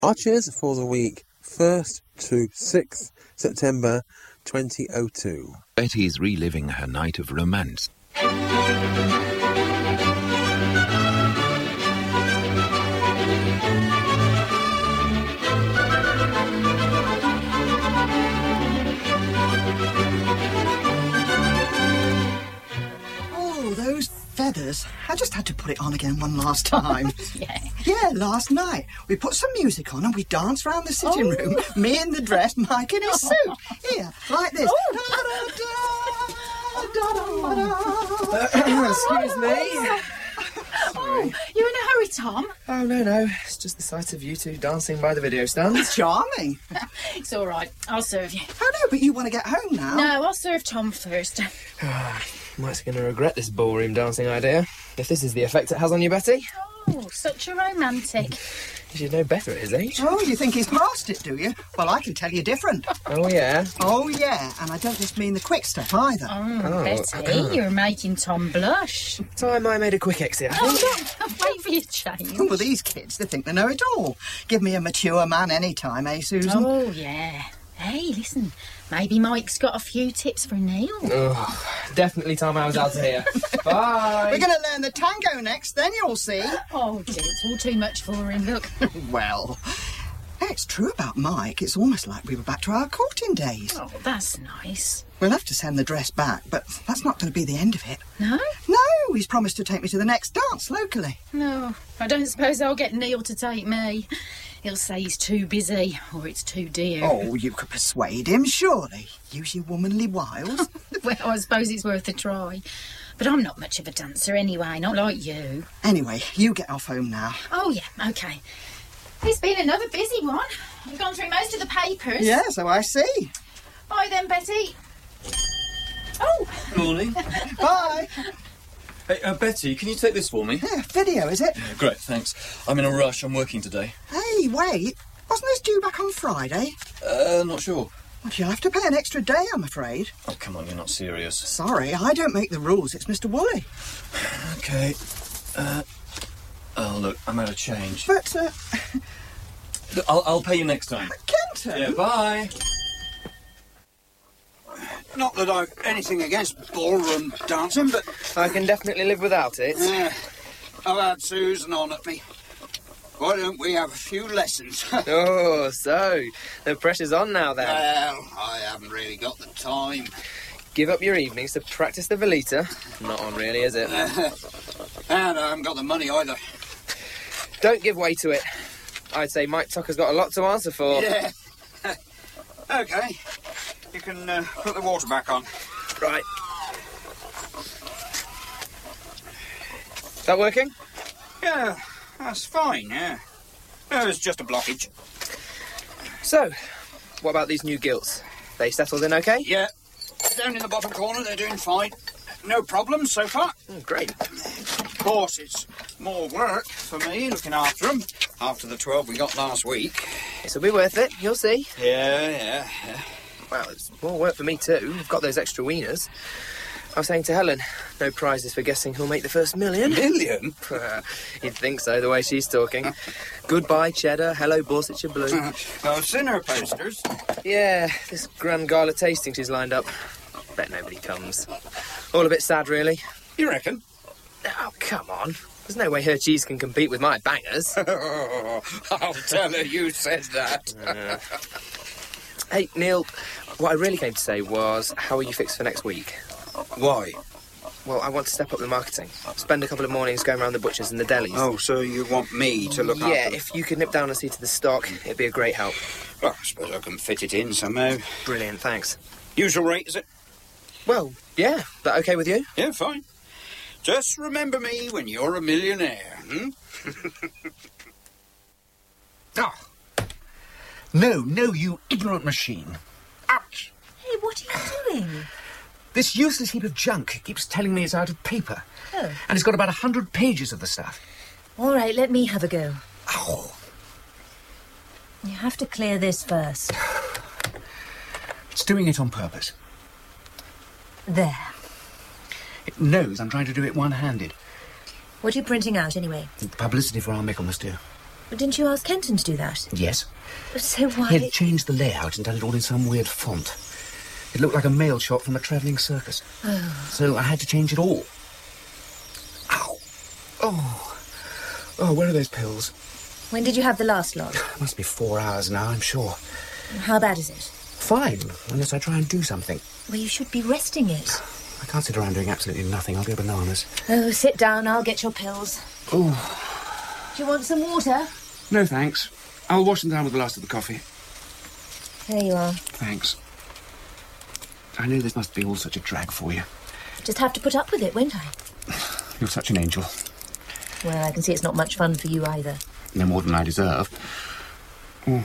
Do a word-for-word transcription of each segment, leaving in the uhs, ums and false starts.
Archers for the week first to sixth September twenty oh two. Betty's reliving her night of romance. Oh, those feathers. I just had to put it on again one last time. Yeah. Yeah, last night. We put some music on and we danced round the sitting Oh. room. Me in the dress, Mike in his suit. Here, like this. Excuse me. Oh, you in a hurry, Tom? Oh, no, no. It's just the sight of you two dancing by the video stand. Charming. It's all right. I'll serve you. Oh, no, but you want to get home now? No, I'll serve Tom first. Mike's going to regret this ballroom dancing idea. If this is the effect it has on you, Betty. Oh, such a romantic. You should know better at his age. Oh, you think he's past it, do you? Well, I can tell you different. Oh, yeah? Oh, yeah, and I don't just mean the quick stuff either. Oh, Oh, Betty, you're making Tom blush. Time I made a quick exit, I Oh, think. don't wait for your change. Well, these kids, they think they know it all. Give me a mature man any time, eh, Susan? Oh, yeah. Hey, listen, maybe Mike's got a few tips for Neil. Oh, definitely time I was out of here. Bye. We're going to learn the tango next, then you'll see. Oh, dear, it's all too much for him, look. Well, it's true about Mike. It's almost like we were back to our courting days. Oh, that's nice. We'll have to send the dress back, but that's not going to be the end of it. No? No, he's promised to take me to the next dance locally. No, I don't suppose I'll get Neil to take me. He'll say he's too busy, or it's too dear. Oh, you could persuade him, surely. Use your womanly wiles. Well, I suppose it's worth a try. But I'm not much of a dancer anyway, not like you. Anyway, you get off home now. Oh, yeah, OK. It's been another busy one. I've gone through most of the papers. Yeah, so I see. Bye then, Betty. Oh! Morning. Bye. Hey, uh, Betty, can you take this for me? Yeah, video, is it? Yeah, great, thanks. I'm in a rush. I'm working today. Hey, wait. Wasn't this due back on Friday? Uh, not sure. Well, you'll have to pay an extra day, I'm afraid. Oh, come on, you're not serious. Sorry, I don't make the rules. It's Mister Woolley. Okay. Uh, oh, look, I'm out of change. But, uh... Look, I'll, I'll pay you next time. Kenton? Yeah, bye. Not that I've anything against ballroom dancing, but I can definitely live without it. uh, I've had Susan on at me. Why don't we have a few lessons? Oh, so the pressure's on now then. Well, I haven't really got the time. Give up your evenings to practice the Velita. Not on really, is it? And I haven't got the money either. Don't give way to it. I'd say Mike Tucker's got a lot to answer for. Yeah. OK. You can uh, put the water back on. Right. That working? Yeah, that's fine, yeah. It was just a blockage. So, what about these new gilts? They settled in okay? Yeah. Down in the bottom corner, they're doing fine. No problems so far. Oh, great. Of course, it's more work for me looking after them after the twelve we got last week. This'll be worth it, you'll see. Yeah, yeah, yeah. Well, it's more work for me too. I've got those extra wieners. I was saying to Helen, no prizes for guessing who'll make the first million. Million? You'd think so, the way she's talking. Goodbye, Cheddar. Hello, Borsetshire Blue. I've seen her posters. Yeah, this grand gala tasting she's lined up. Bet nobody comes. All a bit sad, really. You reckon? Oh, come on. There's no way her cheese can compete with my bangers. I'll tell her you said that. uh. Hey, Neil, what I really came to say was, how are you fixed for next week? Why? Well, I want to step up the marketing. Spend a couple of mornings going around the butchers and the delis. Oh, so you want me to look yeah, after them? if you could nip down and see to the stock, it'd be a great help. Well, I suppose I can fit it in somehow. Brilliant, thanks. Usual rate, is it? Well, yeah. That okay with you? Yeah, fine. Just remember me when you're a millionaire, hmm? Oh. No, no, you ignorant machine. Ouch! Hey, what are you doing? This useless heap of junk keeps telling me it's out of paper. Oh. And it's got about a hundred pages of the stuff. All right, let me have a go. Ow! You have to clear this first. It's doing it on purpose. There. It knows I'm trying to do it one-handed. What are you printing out, anyway? The publicity for our Michaelmas, dear. But didn't you ask Kenton to do that? Yes. So why... He had changed the layout and done it all in some weird font. It looked like a mail shot from a travelling circus. Oh. So I had to change it all. Ow. Oh. Oh, where are those pills? When did you have the last lot? Must be four hours now, I'm sure. How bad is it? Fine, unless I try and do something. Well, you should be resting it. I can't sit around doing absolutely nothing. I'll go bananas. Oh, sit down. I'll get your pills. Oh. Do you want some water? No, thanks. I'll wash them down with the last of the coffee. There you are. Thanks. I know this must be all such a drag for you. Just have to put up with it, won't I? You're such an angel. Well, I can see it's not much fun for you either. No more than I deserve. Oh.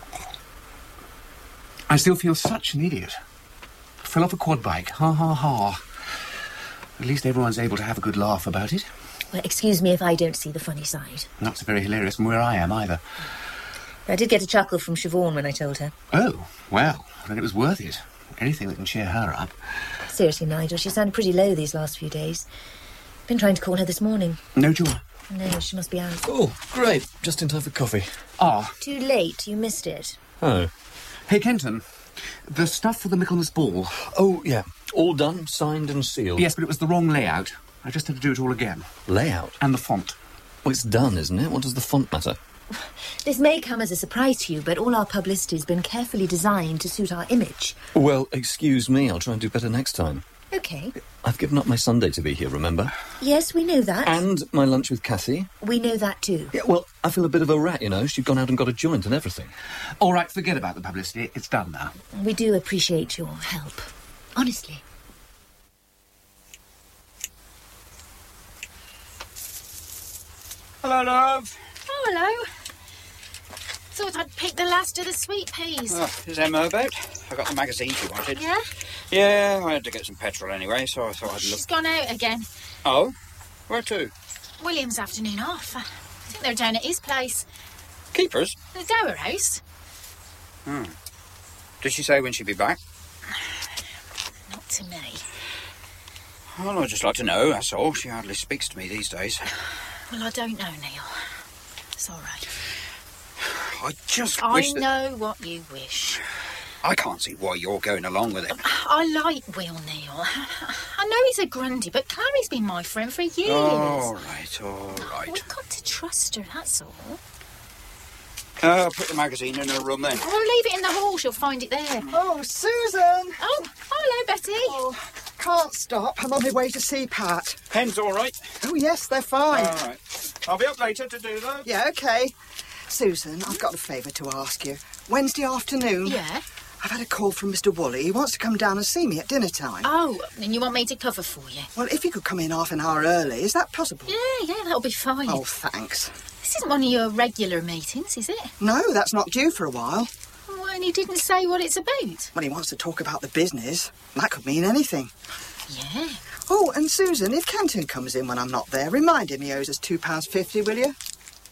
I still feel such an idiot. Fell off a quad bike. Ha, ha, ha. At least everyone's able to have a good laugh about it. Well, excuse me if I don't see the funny side. Not so very hilarious from where I am, either. I did get a chuckle from Siobhan when I told her. Oh, well, then it was worth it. Anything that can cheer her up. Seriously, Nigel, she sounded pretty low these last few days. Been trying to call her this morning. No joy. No, she must be out. Oh, great. Just in time for coffee. Ah. Too late. You missed it. Oh. Hey, Kenton. The stuff for the Michaelmas ball. Oh, yeah. All done, signed and sealed. Yes, but it was the wrong layout. I just had to do it all again. Layout? And the font. Well, it's done, isn't it? What does the font matter? This may come as a surprise to you, but all our publicity's been carefully designed to suit our image. Well, excuse me. I'll try and do better next time. OK. I've given up my Sunday to be here, remember? Yes, we know that. And my lunch with Kathy. We know that too. Yeah, well, I feel a bit of a rat, you know. She'd gone out and got a joint and everything. All right, forget about the publicity. It's done now. We do appreciate your help. Honestly. Hello, love. Oh, hello. Thought I'd pick the last of the sweet peas. Oh, is Emma about? I got the magazine she wanted. Yeah? Yeah, I had to get some petrol anyway, so I thought I'd look. She's gone out again. Oh? Where to? William's afternoon off. I think they're down at his place. Keepers? The Dower House. Hmm. Did she say when she'd be back? Not to me. Well, I'd just like to know, that's all. She hardly speaks to me these days. Well, I don't know, Neil. Sorry. I just I wish that... know what you wish. I can't see why you're going along with it. I like Will, Neil. I know he's a grundy, but Clary's been my friend for years. All right, all right. We've got to trust her, that's all. Uh, I'll put the magazine in her room then. I'll leave it in the hall, she'll find it there. Oh, Susan! Oh, hello, Betty. Oh, can't stop. I'm on my way to see Pat. Pen's all right? Oh, yes, they're fine. All right. I'll be up later to do that. Yeah, OK. Susan, I've got a favour to ask you. Wednesday afternoon. Yeah? I've had a call from Mister Woolley. He wants to come down and see me at dinner time. Oh, and you want me to cover for you? Well, if you could come in half an hour early, is that possible? Yeah, yeah, that'll be fine. Oh, thanks. This isn't one of your regular meetings, is it? No, that's not due for a while. Well, and he didn't say what it's about. Well, he wants to talk about the business. That could mean anything. Yeah. Oh, and Susan, if Kenton comes in when I'm not there, remind him he owes us two pounds fifty, will you?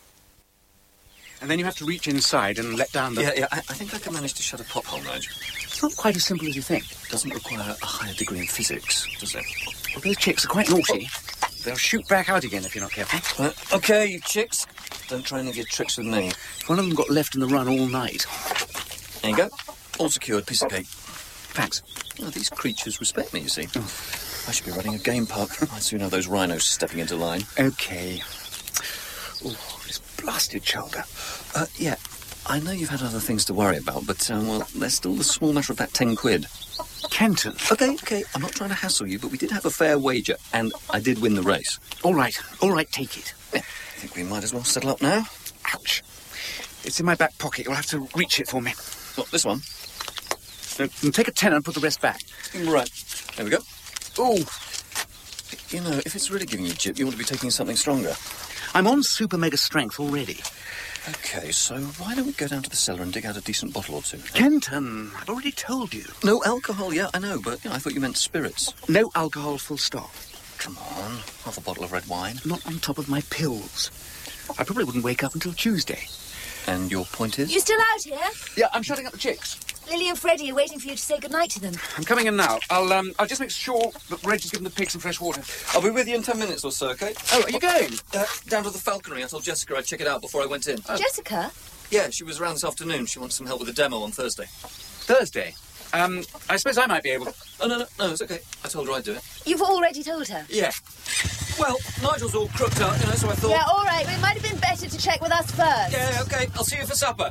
And then you have to reach inside and let down the... Yeah, yeah, I, I think I can manage to shut a pothole, Nigel. It's not quite as simple as you think. It doesn't require a higher degree in physics, does it? Well, those chicks are quite naughty. They'll shoot back out again if you're not careful. Uh, OK, you chicks. Don't try any of your tricks with me. One of them got left in the run all night. There you go. All secured, piece of cake. Thanks. Oh, these creatures respect me, you see. Oh. I should be running a game park. I'd soon have those rhinos stepping into line. OK. Oh, this blasted shoulder. Uh, yeah, I know you've had other things to worry about, but, um, well, there's still the small matter of that ten quid. Kenton. OK, OK, I'm not trying to hassle you, but we did have a fair wager, and I did win the race. All right, all right, take it. Yeah, I think we might as well settle up now. Ouch. It's in my back pocket. You'll have to reach it for me. What, this one? No, take a tenner and put the rest back. Right. There we go. Oh. You know, if it's really giving you jip, you ought to be taking something stronger. I'm on super mega strength already. OK, so why don't we go down to the cellar and dig out a decent bottle or two? Kenton, I've already told you. No alcohol, yeah, I know, but you know, I thought you meant spirits. No alcohol, full stop. Come on, half a bottle of red wine. Not on top of my pills. I probably wouldn't wake up until Tuesday. And your point is? You still out here? Yeah, I'm shutting up the chicks. Lily and Freddie are waiting for you to say goodnight to them. I'm coming in now. I'll um, I'll just make sure that Reggie's given the pigs some fresh water. I'll be with you in ten minutes or so, okay? Oh, are you going? Uh, down to the falconry. I told Jessica I'd check it out before I went in. Oh. Jessica? Yeah, she was around this afternoon. She wants some help with the demo on Thursday. Thursday? Um, I suppose I might be able to... Oh, no, no, no, it's okay. I told her I'd do it. You've already told her? Yeah. Well, Nigel's all crooked up, you know, so I thought... Yeah, all right, but it might have been better to check with us first. Yeah, okay. I'll see you for supper.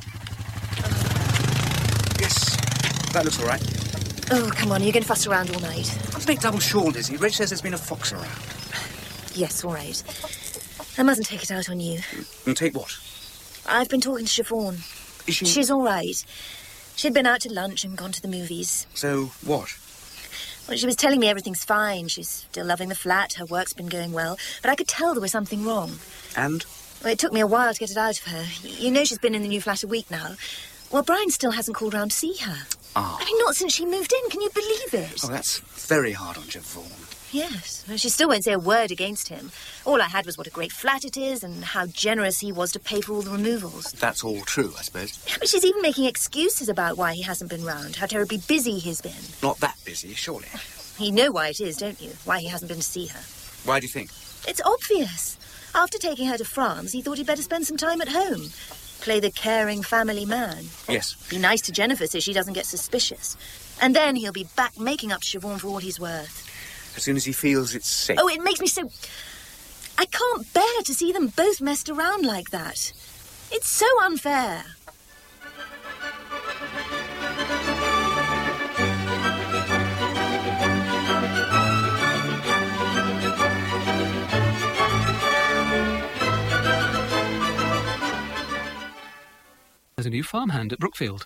Yes, that looks all right. Oh, come on, you're going to fuss around all night. Let's make double sure, Lizzie. Reg says there's been a fox around. Yes, all right. I mustn't take it out on you. And take what? I've been talking to Chiffon. Is she... She's all right. She'd been out to lunch and gone to the movies. So, what? Well, she was telling me everything's fine. She's still loving the flat. Her work's been going well. But I could tell there was something wrong. And? Well, it took me a while to get it out of her. You know she's been in the new flat a week now. Well, Brian still hasn't called round to see her. Ah. I mean, not since she moved in. Can you believe it? Oh, that's very hard on Chiffon. Yes. Well, she still won't say a word against him. All I had was what a great flat it is and how generous he was to pay for all the removals. That's all true, I suppose. Yeah, but she's even making excuses about why he hasn't been round, how terribly busy he's been. Not that busy, surely. You know why it is, don't you? Why he hasn't been to see her. Why do you think? It's obvious. After taking her to France, he thought he'd better spend some time at home. Play the caring family man. Yes. Be nice to Jennifer so she doesn't get suspicious. And then he'll be back making up to Siobhan for all he's worth. As soon as he feels it's safe. Oh, it makes me so... I can't bear to see them both messed around like that. It's so unfair. There's a new farmhand at Brookfield.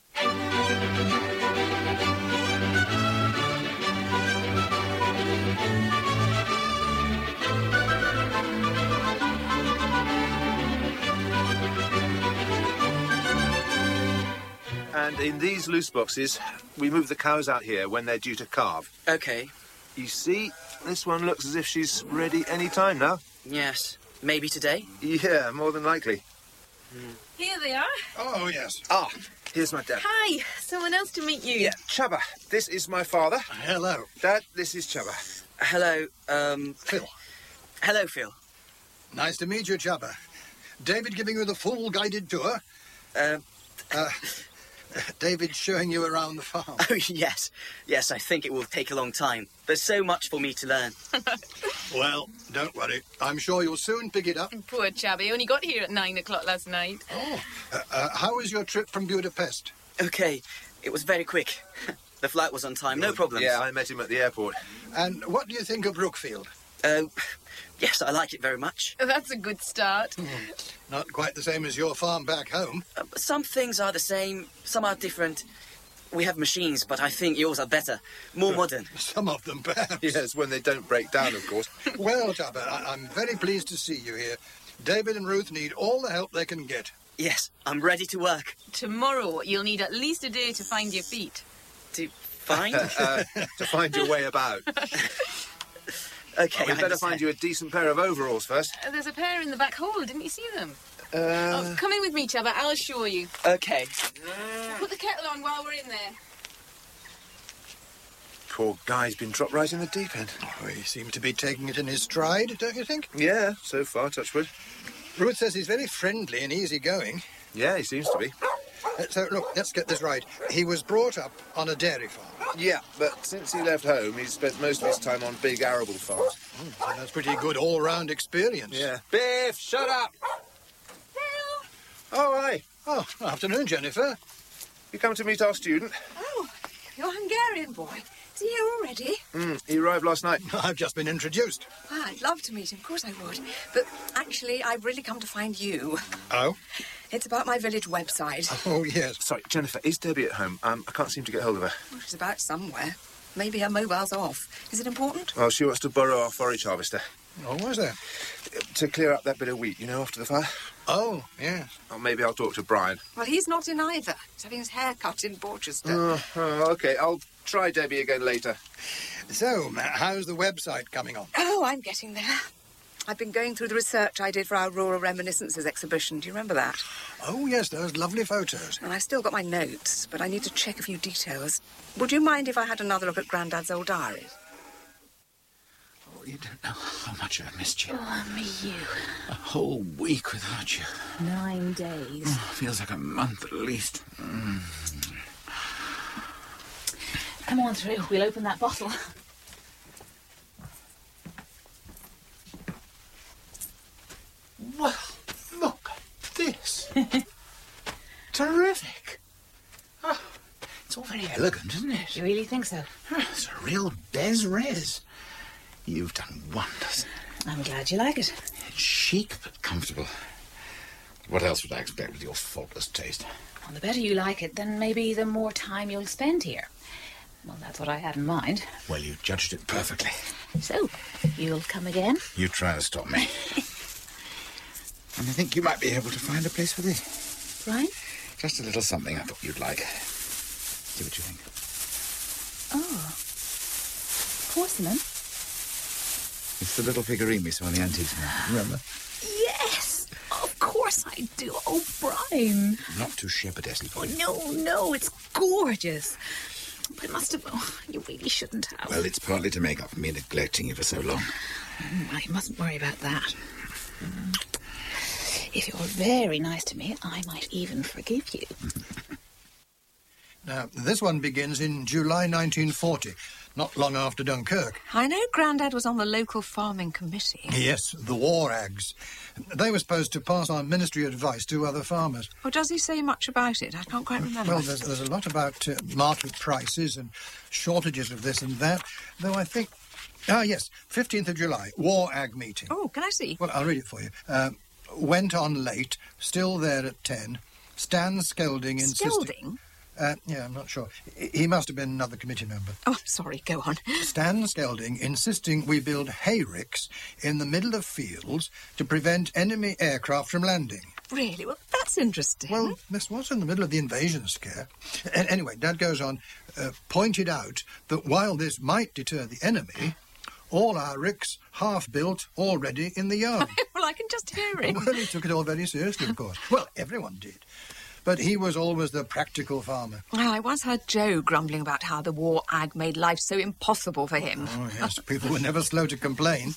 And in these loose boxes, we move the cows out here when they're due to calve. OK. You see, this one looks as if she's ready any time now. Yes. Maybe today? Yeah, more than likely. Mm. Here they are. Oh, yes. Ah, here's my dad. Hi. Someone else to meet you. Yeah, Chubba. This is my father. Hello. Dad, this is Chubba. Hello, um... Phil. Hello, Phil. Nice to meet you, Chubba. David giving you the full guided tour? Uh... uh David's showing you around the farm. Oh, yes. Yes, I think it will take a long time. There's so much for me to learn. Well, don't worry. I'm sure you'll soon pick it up. Poor chap, he only got here at nine o'clock last night. Oh. Uh, uh, how was your trip from Budapest? OK. It was very quick. The flight was on time, no problems. Yeah, I met him at the airport. And what do you think of Brookfield? Uh, yes, I like it very much. That's a good start. Hmm. Not quite the same as your farm back home. Uh, some things are the same, some are different. We have machines, but I think yours are better, more modern. Some of them, perhaps. Yes, when they don't break down, of course. Well, Chubba, I- I'm very pleased to see you here. David and Ruth need all the help they can get. Yes, I'm ready to work. Tomorrow, you'll need at least a day to find your feet. To find? uh, to find your way about. OK, well, we better find you a decent pair of overalls first. Uh, there's a pair in the back hall, didn't you see them? Uh... Oh, come in with me, Chubba, I'll show you. OK. Put the kettle on while we're in there. Poor guy's been dropped right in the deep end. Oh, he seems to be taking it in his stride, don't you think? Yeah, so far, touch wood. Ruth says he's very friendly and easygoing. Yeah, he seems to be. Uh, so, look, let's get this right. He was brought up on a dairy farm. Yeah, but since he left home, he's spent most of his time on big arable farms. Mm, so that's pretty good all-round experience. Yeah. Biff, shut up! Phil! Oh, hi. Oh, afternoon, Jennifer. You come to meet our student? Oh, your Hungarian boy. Is he here already? Mm, he arrived last night. I've just been introduced. Well, I'd love to meet him, of course I would. But actually, I've really come to find you. Oh? It's about my village website. Oh, yes. Sorry, Jennifer, is Debbie at home? Um, I can't seem to get hold of her. Well, she's about somewhere. Maybe her mobile's off. Is it important? Well, she wants to borrow our forage harvester. Oh, what's that? To clear up that bit of wheat, you know, after the fire. Oh, yeah. Or maybe I'll talk to Brian. Well, he's not in either. He's having his hair cut in Borchester. Oh, oh, OK. I'll try Debbie again later. So, how's the website coming on? Oh, I'm getting there. I've been going through the research I did for our Rural Reminiscences exhibition. Do you remember that? Oh, yes, those lovely photos. And I've still got my notes, but I need to check a few details. Would you mind if I had another look at Grandad's old diaries? Oh, you don't know how much I missed you. Oh, me you. A whole week without you. Nine days. Oh, feels like a month at least. Mm. Come on through. We'll open that bottle. Well, look at this. Terrific. Oh, it's all very elegant, isn't it? You really think so? It's a real Des Res. You've done wonders. I'm glad you like it. It's chic but comfortable. What else would I expect with your faultless taste? Well, the better you like it, then maybe the more time you'll spend here. Well, that's what I had in mind. Well, you judged it perfectly. So, you'll come again? You try to stop me. And I think you might be able to find a place for this. Right? Just a little something I thought you'd like. See what you think. Oh. Porcelain? It's the little figurine we saw in the antiques market, remember? Yes! Of course I do. Oh, Brian. Not too shepherdessy for you. Oh, no, no, it's gorgeous. But it must have... Oh, you really shouldn't have. Well, it's partly to make up for me neglecting you for so long. Mm, well, you mustn't worry about that. Mm. If you're very nice to me, I might even forgive you. Now, this one begins in July nineteen forty, not long after Dunkirk. I know Grandad was on the local farming committee. Yes, the War Ags. They were supposed to pass on ministry advice to other farmers. Well, does he say much about it? I can't quite remember. Well, there's, there's a lot about uh, market prices and shortages of this and that, though I think... Ah, yes, fifteenth of July, War Ag meeting. Oh, can I see? Well, I'll read it for you. Uh, went on late, still there at ten. Stan Skelding insisting... Skelding? Uh, yeah, I'm not sure. He must have been another committee member. Oh, sorry, go on. Stan Skelding insisting we build hayricks in the middle of fields to prevent enemy aircraft from landing. Really? Well, that's interesting. Well, this was in the middle of the invasion scare. A- anyway, Dad goes on, uh, pointed out that while this might deter the enemy, all our ricks half-built already in the yard. Well, I can just hear it. Well, he took it all very seriously, of course. Well, everyone did. But he was always the practical farmer. Well, I once heard Joe grumbling about how the War Ag made life so impossible for him. Oh, yes, people were never slow to complain.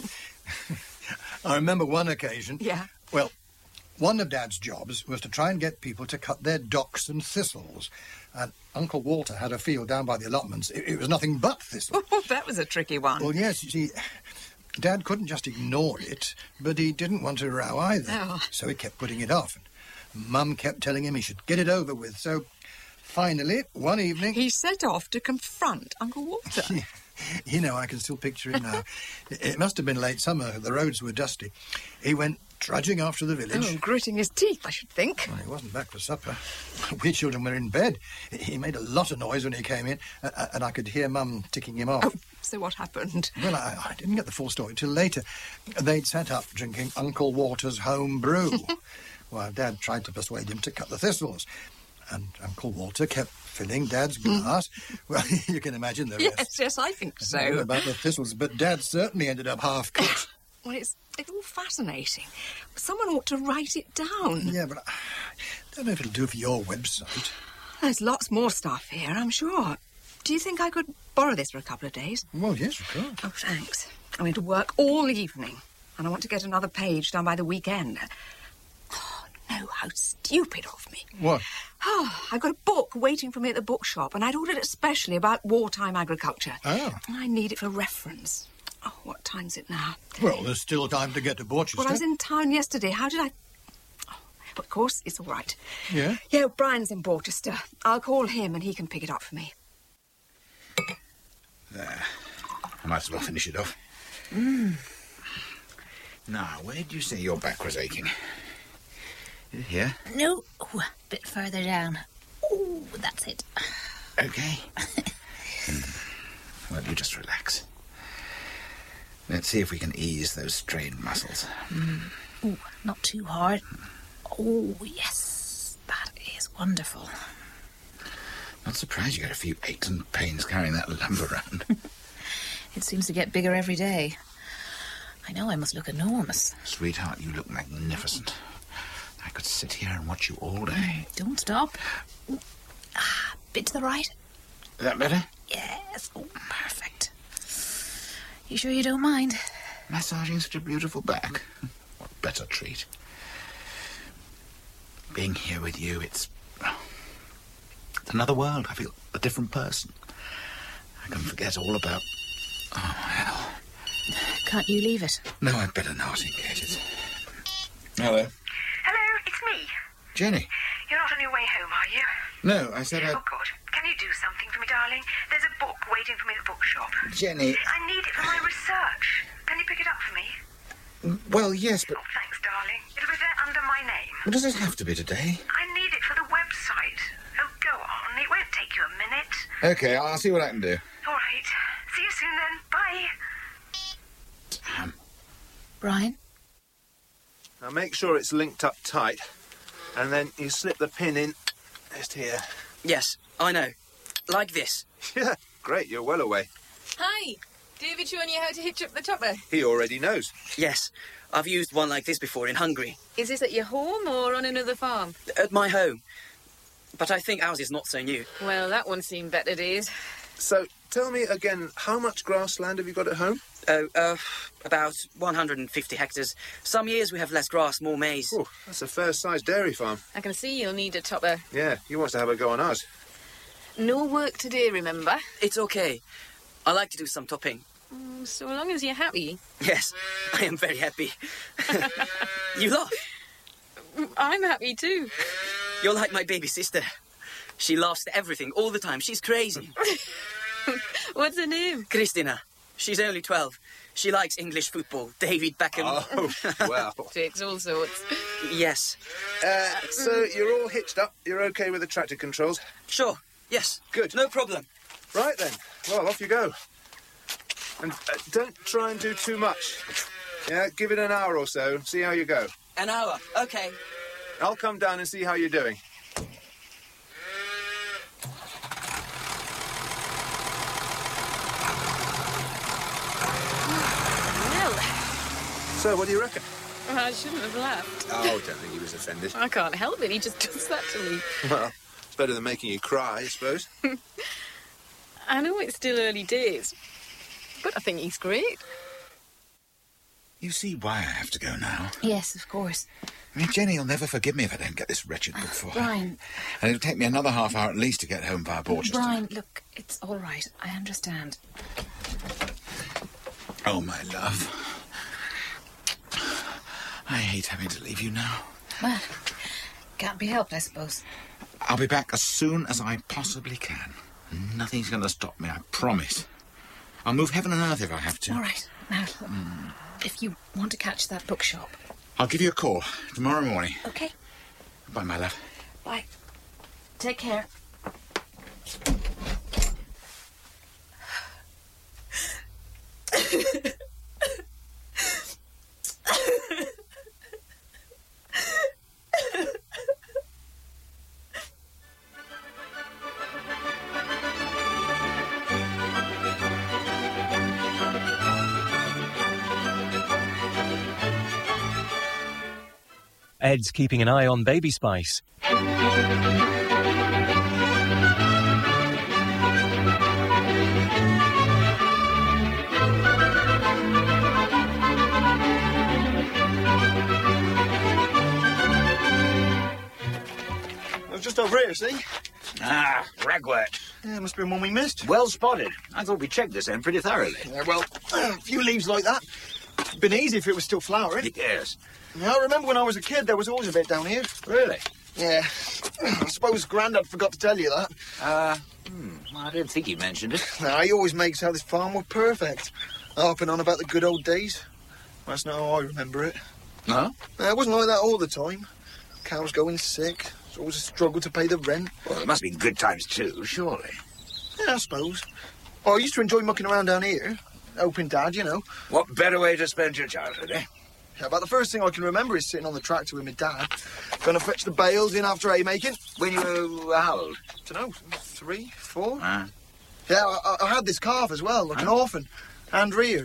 I remember one occasion... Yeah? Well, one of Dad's jobs was to try and get people to cut their docks and thistles. And Uncle Walter had a field down by the allotments. It, it was nothing but thistle. Oh, that was a tricky one. Well, yes, you see... Dad couldn't just ignore it, but he didn't want to row either. Oh. So he kept putting it off. Mum kept telling him he should get it over with, so finally, one evening... He set off to confront Uncle Walter. You know, I can still picture him now. It must have been late summer, the roads were dusty. He went trudging after the village. Oh, gritting his teeth, I should think. Well, he wasn't back for supper. We children were in bed. He made a lot of noise when he came in, and I could hear Mum ticking him off. Oh, so what happened? Well, I, I didn't get the full story till later. They'd sat up drinking Uncle Walter's home brew. While Dad tried to persuade him to cut the thistles. And Uncle Walter kept filling Dad's glass. Well, you can imagine the rest. Yes, yes, I think so. I don't know about the thistles, but Dad certainly ended up half-cooked. Well, it's, it's all fascinating. Someone ought to write it down. Yeah, but I don't know if it'll do for your website. There's lots more stuff here, I'm sure. Do you think I could borrow this for a couple of days? Well, yes, of course. Oh, thanks. I'm going to work all evening, and I want to get another page done by the weekend. Oh, how stupid of me. What? Oh, I've got a book waiting for me at the bookshop, and I'd ordered it specially about wartime agriculture. Oh. I need it for reference. Oh, what time's it now? Well, there's still time to get to Borchester. Well, I was in town yesterday. How did I... Oh, of course, it's all right. Yeah? Yeah, Brian's in Borchester. I'll call him, and he can pick it up for me. There. I might as well finish it off. Mm. Now, where did you say your back was aching? Here? No. Oh, a bit further down. Oh, that's it. Okay. mm. Well, you just relax. Let's see if we can ease those strained muscles. Mm. Oh, not too hard. Oh, yes. That is wonderful. Not surprised you got a few aches and pains carrying that lump around. It seems to get bigger every day. I know I must look enormous. Sweetheart, you look magnificent. I could sit here and watch you all day. Don't stop. Ah, bit to the right. Is that better? Yes. Oh, perfect. You sure you don't mind? Massaging such a beautiful back. What better treat? Being here with you, it's... It's another world. I feel a different person. I can forget all about... Oh, hell. Can't you leave it? No, I'd better not engage it. Hello. Hello, it's me. Jenny. You're not on your way home, are you? No, I said I... Oh, good. Can you do something for me, darling? There's a book waiting for me at the bookshop. Jenny. I need it for my research. Can you pick it up for me? Well, yes, but... Oh, thanks, darling. It'll be there under my name. Well, does it have to be today? I need it for the website. Oh, go on. It won't take you a minute. Okay, I'll see what I can do. All right. See you soon, then. Bye. Damn. Brian? Now make sure it's linked up tight, and then you slip the pin in just here. Yes, I know. Like this. Yeah, great, you're well away. Hi. David showing you how to hitch up the topper? He already knows. Yes, I've used one like this before in Hungary. Is this at your home or on another farm? At my home. But I think ours is not so new. Well, that one's seen better days. So, tell me again, how much grassland have you got at home? Oh, uh, about one hundred fifty hectares. Some years we have less grass, more maize. Oh, that's a fair-sized dairy farm. I can see you'll need a topper. Yeah, he wants to have a go on ours. No work today, remember? It's okay. I like to do some topping. Mm, so long as you're happy. Yes, I am very happy. You laugh. I'm happy too. You're like my baby sister. She laughs at everything all the time. She's crazy. What's her name? Christina. She's only twelve. She likes English football. David Beckham. Oh, wow. Takes all sorts. Yes. Uh, so you're all hitched up. You're okay with the tractor controls? Sure. Yes. Good. No problem. Right then. Well, off you go. And uh, don't try and do too much. Yeah, give it an hour or so. See how you go. An hour. Okay. I'll come down and see how you're doing. Well, So, what do you reckon? I shouldn't have laughed. Oh, don't think he was offended. I can't help it. He just does that to me. Well, it's better than making you cry, I suppose. I know it's still early days, but I think he's great. You see why I have to go now? Yes, of course. I mean, Jenny will never forgive me if I don't get this wretched book for her. Brian. And it'll take me another half hour at least to get home via Borchester. Brian, look, it's all right. I understand. Oh, my love. I hate having to leave you now. Well, can't be helped, I suppose. I'll be back as soon as I possibly can. Nothing's going to stop me, I promise. I'll move heaven and earth if I have to. All right. Now, mm. if you want to catch that bookshop... I'll give you a call tomorrow morning. Okay. Bye, my love. Bye. Take care. Ed's keeping an eye on Baby Spice. I was just over here, see? Ah, ragwort. Yeah, must be one we missed. Well spotted. I thought we checked this end pretty thoroughly. Yeah, well, a few leaves like that. Been easy if it was still flowering. Yes. Yeah, I remember when I was a kid, there was always a bit down here. Really? Yeah. I suppose Grandad forgot to tell you that. Uh, hmm, I didn't think he mentioned it. No, he always makes out this farm were perfect. Harping on about the good old days. That's not how I remember it. No? Uh, it wasn't like that all the time. Cows going sick. It's always a struggle to pay the rent. Well, there must be good times too, surely. Yeah, I suppose. Oh, I used to enjoy mucking around down here. Helping Dad, you know. What better way to spend your childhood, eh? Yeah, about the first thing I can remember is sitting on the tractor with my dad, going to fetch the bales in after hay making. When you were how old? Dunno, three, four? Ah. Yeah, I, I had this calf as well, like huh? an orphan, hand reared.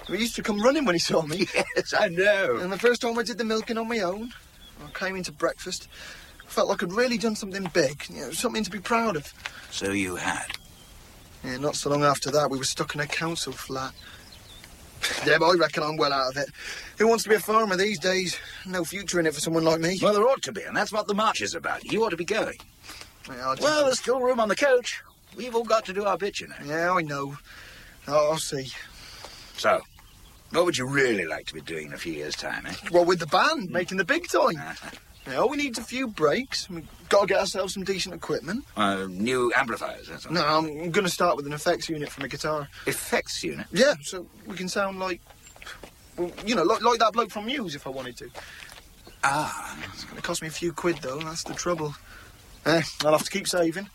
He used to come running when he saw me. Yes, I know. And the first time I did the milking on my own, I came into breakfast, felt like I'd really done something big, you know, something to be proud of. So you had? Yeah, not so long after that, we were stuck in a council flat. Yeah, but I reckon I'm well out of it. Who wants to be a farmer these days? No future in it for someone like me. Well, there ought to be, and that's what the march is about. You ought to be going. Yeah, just... Well, there's still room on the coach. We've all got to do our bit, you know. Yeah, I know. I'll, I'll see. So, what would you really like to be doing in a few years' time, eh? Well, with the band, making the big time. Uh-huh. Yeah, all we need is a few breaks. We've got to get ourselves some decent equipment. Uh, new amplifiers, that's all. No, I'm going to start with an effects unit for my guitar. Effects unit? Yeah, so we can sound like... Well, you know, like, like that bloke from Muse, if I wanted to. Ah. It's going to cost me a few quid, though. That's the trouble. Eh, I'll have to keep saving.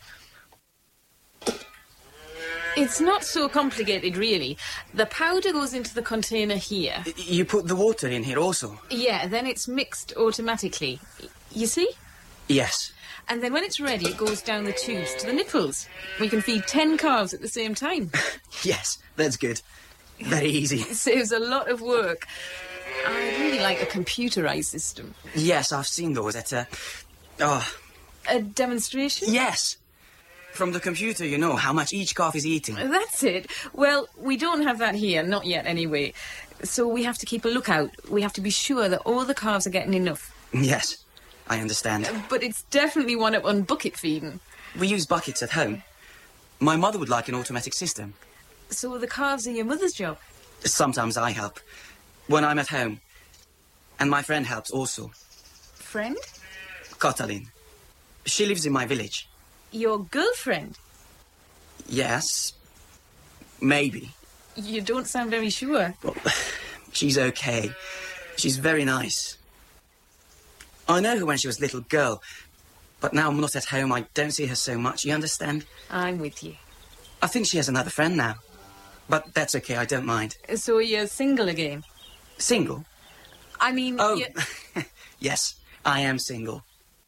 It's not so complicated, really. The powder goes into the container here. You put the water in here also? Yeah, then it's mixed automatically. You see? Yes. And then when it's ready, it goes down the tubes to the nipples. We can feed ten calves at the same time. Yes, that's good. Very easy. It saves a lot of work. I'd really like a computerised system. Yes, I've seen those at a... Oh. A demonstration? Yes. From the computer, you know how much each calf is eating. That's it. Well, we don't have that here, not yet anyway. So we have to keep a lookout. We have to be sure that all the calves are getting enough. Yes, I understand. But it's definitely one up on bucket feeding. We use buckets at home. My mother would like an automatic system. So the calves are your mother's job? Sometimes I help. When I'm at home. And my friend helps also. Friend? Katalin. She lives in my village. Your girlfriend? Yes. Maybe. You don't sound very sure. Well, she's okay. She's very nice. I know her when she was a little girl, but now I'm not at home. I don't see her so much, you understand? I'm with you. I think she has another friend now. But that's okay, I don't mind. So you're single again? Single? I mean... Oh, you're... Yes, I am single.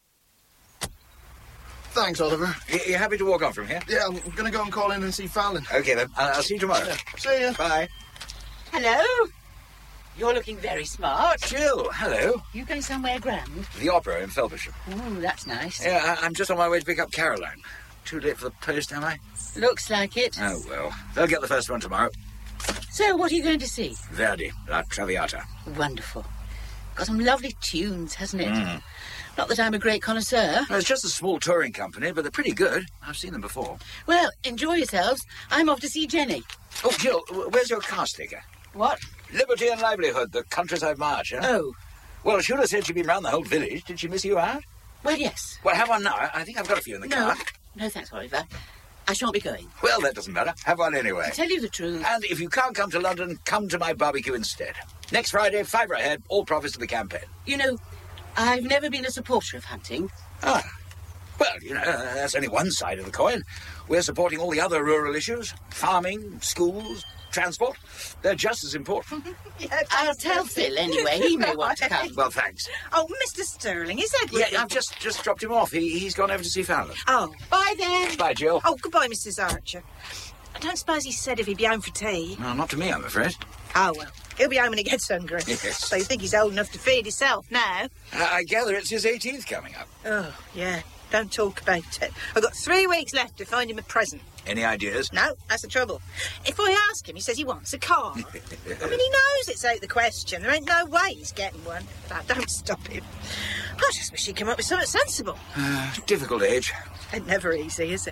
Thanks, Oliver. You happy to walk on from here? Yeah, I'm going to go and call in and see Fallon. OK, then. I'll, I'll see you tomorrow. Yeah. See ya. Bye. Hello. You're looking very smart. Jill, hello. You going somewhere grand? The opera in Felpersham. Oh, that's nice. Yeah, I, I'm just on my way to pick up Caroline. Too late for the post, am I? Looks like it. Oh, well. They'll get the first one tomorrow. So, what are you going to see? Verdi, La Traviata. Wonderful. Got some lovely tunes, hasn't it? Mm. Not that I'm a great connoisseur. No, it's just a small touring company, but they're pretty good. I've seen them before. Well, enjoy yourselves. I'm off to see Jenny. Oh, Jill, where's your car sticker? What? Liberty and Livelihood, the countryside march, huh? Oh. Well, she would have said she'd been round the whole village. Did she miss you out? Well, yes. Well, have one now. I think I've got a few in the no. car. No, thanks, Oliver. I shan't be going. Well, that doesn't matter. Have one anyway. To tell you the truth. And if you can't come to London, come to my barbecue instead. Next Friday, fiver a head, all profits to the campaign. You know, I've never been a supporter of hunting. Ah. Well, you know, uh, that's only one side of the coin. We're supporting all the other rural issues. Farming, schools, transport. They're just as important. Yeah, I'll tell Phil anyway. He may want to come. Well, thanks. Oh, Mister Sterling, is that... Yeah, I've just, just dropped him off. He, he's gone over to see Fallon. Oh. Bye, then. Bye, Jill. Oh, goodbye, Missus Archer. I don't suppose he said if he'd be home for tea. No, not to me, I'm afraid. Oh, well, he'll be home when he gets hungry. Yes. So you think he's old enough to feed himself now? Uh, I gather it's his eighteenth coming up. Oh, yeah. Don't talk about it. I've got three weeks left to find him a present. Any ideas? No, that's the trouble. If I ask him, he says he wants a car. I mean, he knows it's out of the question. There ain't no way he's getting one. But don't stop him. I just wish he'd come up with something sensible. Uh, difficult age. It's never easy, is it?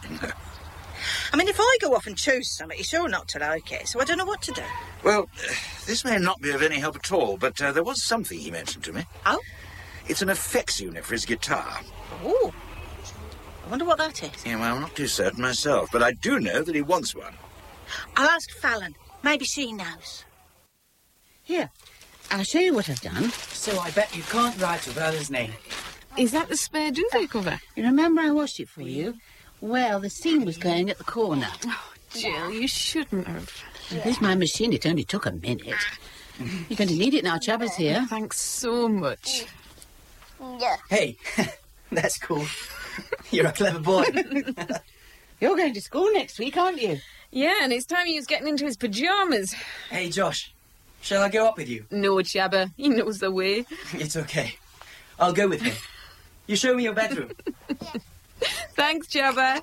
I mean, if I go off and choose something, he's sure not to like it, so I don't know what to do. Well, uh, this may not be of any help at all, but uh, there was something he mentioned to me. Oh? It's an effects unit for his guitar. Oh. I wonder what that is. Yeah, well, I'm not too certain myself, but I do know that he wants one. I'll ask Fallon. Maybe she knows. Here, I'll show you what I've done. So I bet you can't write your brother's name. Is that the spare duvet cover? You remember I washed it for you? Well, the seam was going at the corner. Oh, Jill, you shouldn't have. Here's my machine. It only took a minute. You're going to need it now, Chubbers here. Thanks so much. Yeah. Hey, that's cool. You're a clever boy. You're going to school next week, aren't you? Yeah, and it's time he was getting into his pyjamas. Hey, Josh. Shall I go up with you? No, Jabba. He knows the way. It's okay. I'll go with him. You show me your bedroom. Thanks, Jabba.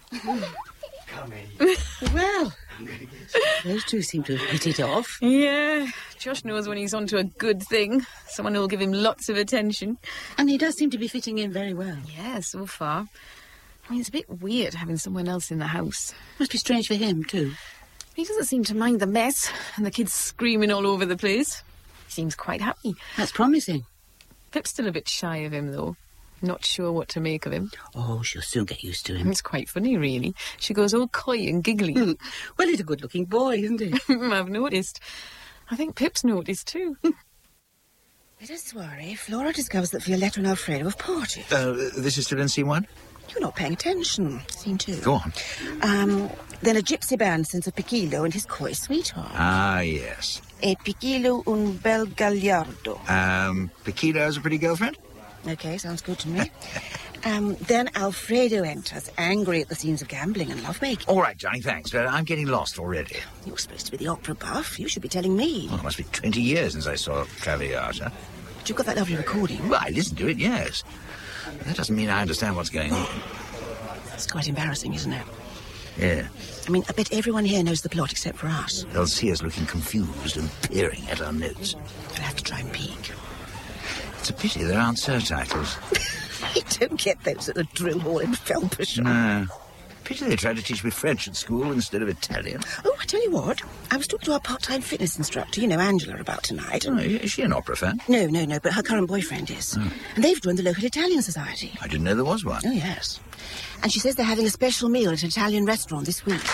Come in. Well, those two seem to have hit it off. Yeah, Josh knows when he's onto a good thing. Someone who'll give him lots of attention. And he does seem to be fitting in very well. Yeah, so far. I mean, it's a bit weird having someone else in the house. Must be strange for him, too. He doesn't seem to mind the mess and the kids screaming all over the place. He seems quite happy. That's promising. Pip's still a bit shy of him, though. Not sure what to make of him. Oh, she'll soon get used to him. It's quite funny, really. She goes all coy and giggly. Mm. Well, he's a good-looking boy, isn't he? I've noticed. I think Pip's noticed, too. Let us worry. Flora discovers that Violetta and Alfredo have parted. Uh, this is still in scene one? You're not paying attention. Scene two. Go on. Um, then a gypsy band sends a Piquillo and his coy sweetheart. Ah, yes. E Piquillo un bel gagliardo. Um, Piquillo's a pretty girlfriend? Okay, sounds good to me. um, then Alfredo enters, angry at the scenes of gambling and lovemaking. All right, Johnny, thanks, but I'm getting lost already. You're supposed to be the opera buff. You should be telling me. Well, it must be twenty years since I saw Traviata. But you've got that lovely recording. Well, I listened to it, yes. That doesn't mean I understand what's going on. It's quite embarrassing, isn't it? Yeah. I mean, I bet everyone here knows the plot except for us. They'll see us looking confused and peering at our notes. I'll have to try and peek. It's a pity there aren't surtitles. You don't get those at the drill hall in Felpershire. No. Pity they tried to teach me French at school instead of Italian. Oh, I tell you what. I was talking to our part-time fitness instructor, you know, Angela, about tonight. Oh, is she an opera fan? No, no, no, but her current boyfriend is. Oh. And they've joined the local Italian society. I didn't know there was one. Oh, yes. And she says they're having a special meal at an Italian restaurant this week.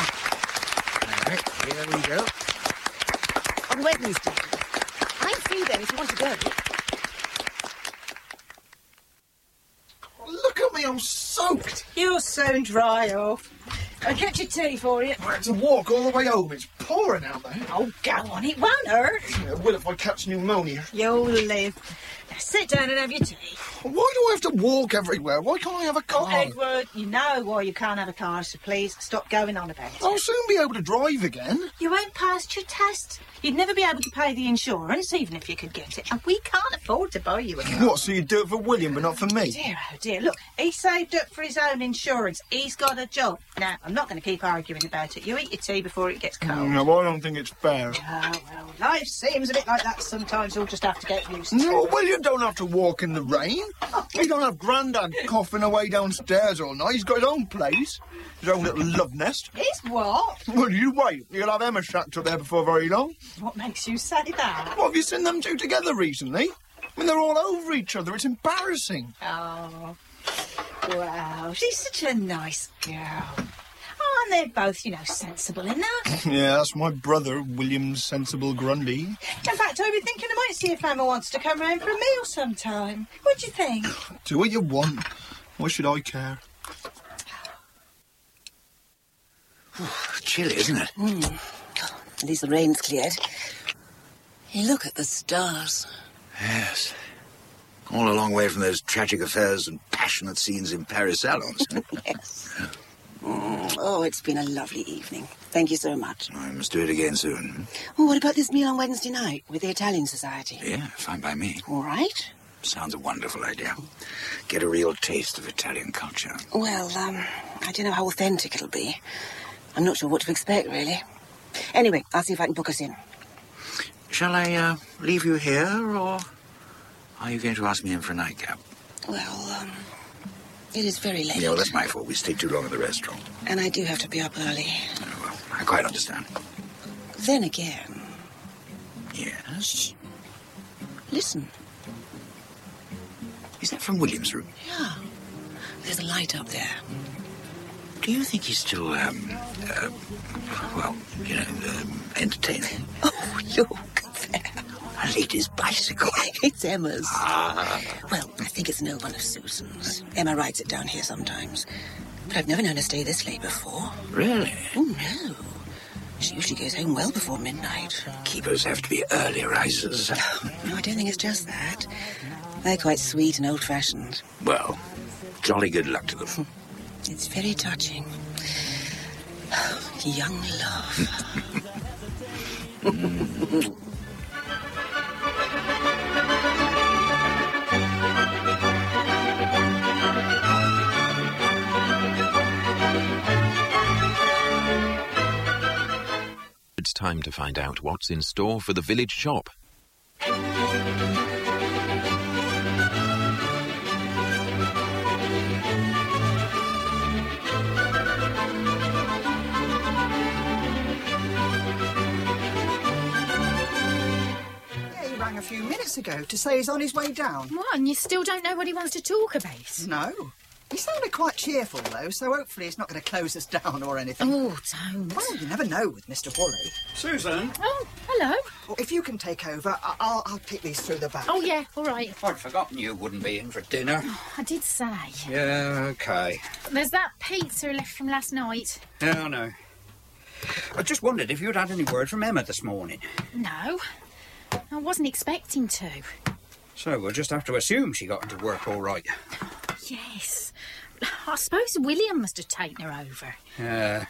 All right, here we go. On Wednesday. I'm free then if you want to go. Look at me, I'm soaked. You'll soon dry off. I'll get your tea for you. I had to walk all the way home. It's pouring out there. Oh, go on, it won't hurt. Yeah, it will if I catch pneumonia. You'll live. Now sit down and have your tea. Why do I have to walk everywhere? Why can't I have a car? Oh, Edward, you know why you can't have a car, so please stop going on about it. I'll soon be able to drive again. You won't pass your test. You'd never be able to pay the insurance, even if you could get it. And we can't afford to buy you a car. What, so you do it for William but not for me? Dear, oh dear. Look, he saved up for his own insurance. He's got a job. Now, I'm not going to keep arguing about it. You eat your tea before it gets cold. No, I don't think it's fair. Oh, well, life seems a bit like that sometimes. You'll just have to get used to it. No, William don't have to walk in the rain. He don't have Grandad coughing away downstairs all night. He's got his own place. His own little love nest. His what? Well, you wait. You'll have Emma shacked up there before very long. What makes you say that? What, have you seen them two together recently? I mean, they're all over each other. It's embarrassing. Oh, wow. She's such a nice girl. Oh, and they're both, you know, sensible enough. Yeah, that's my brother, William Sensible Grundy. In fact, I was thinking I might see if Emma wants to come round for a meal sometime. What do you think? Do what you want. Why should I care? Chilly, isn't it? Mm. At least the rain's cleared. Look at the stars. Yes. All a long way from those tragic affairs and passionate scenes in Paris salons. Yes. Mm. Oh, it's been a lovely evening. Thank you so much. I must do it again soon. Well, what about this meal on Wednesday night with the Italian Society? Yeah, fine by me. All right. Sounds a wonderful idea. Get a real taste of Italian culture. Well, um, I don't know how authentic it'll be. I'm not sure what to expect, really. Anyway, I'll see if I can book us in. Shall I uh, leave you here, or are you going to ask me in for a nightcap? Well, um, it is very late. Yeah, well, that's my fault. We stayed too long at the restaurant. And I do have to be up early. Oh, well, I quite understand. Then again... Yes? Listen. Is that from William's room? Yeah. There's a light up there. Do you think he's still, um, uh, well, you know, um, entertaining? Oh, look there. A lady's bicycle. It's Emma's. Ah. Well, I think it's an old one of Susan's. Emma rides it down here sometimes. But I've never known her stay this late before. Really? Oh, no. She usually goes home well before midnight. Keepers have to be early risers. No, I don't think it's just that. They're quite sweet and old-fashioned. Well, jolly good luck to them. It's very touching. Young love. time to find out what's in store for the village shop. Yeah, he rang a few minutes ago to say he's on his way down. What, and you still don't know what he wants to talk about? No. He sounded quite cheerful, though, so hopefully he's not going to close us down or anything. Oh, don't. Well, you never know with Mister Woolley. Susan? Oh, hello. Well, if you can take over, I- I'll, I'll pick these through the back. Oh, yeah, all right. I'd forgotten you wouldn't be in for dinner. Oh, I did say. Yeah, OK. There's that pizza left from last night. Yeah, I know. I just wondered if you'd had any word from Emma this morning. No, I wasn't expecting to. So we'll just have to assume she got into work all right. Yes. I suppose William must have taken her over. Yeah.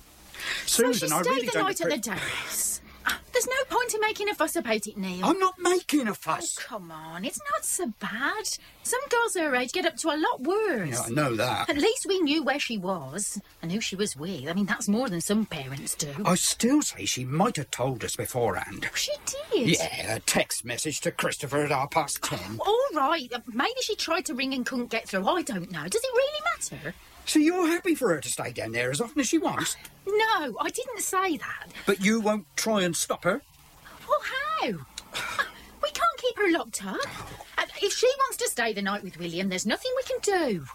So Susan, she I stayed really the don't... night at the terrace. There's no point in making a fuss about it, Neil. I'm not making a fuss. Oh, come on, it's not so bad. Some girls her age get up to a lot worse. Yeah, I know that. At least we knew where she was and who she was with. I mean, that's more than some parents do. I still say she might have told us beforehand. She did? Yeah, a text message to Christopher at half past ten. All right, maybe she tried to ring and couldn't get through. I don't know. Does it really matter? So you're happy for her to stay down there as often as she wants? No, I didn't say that. But you won't try and stop her? Well, how? We can't keep her locked up. And if she wants to stay the night with William, there's nothing we can do.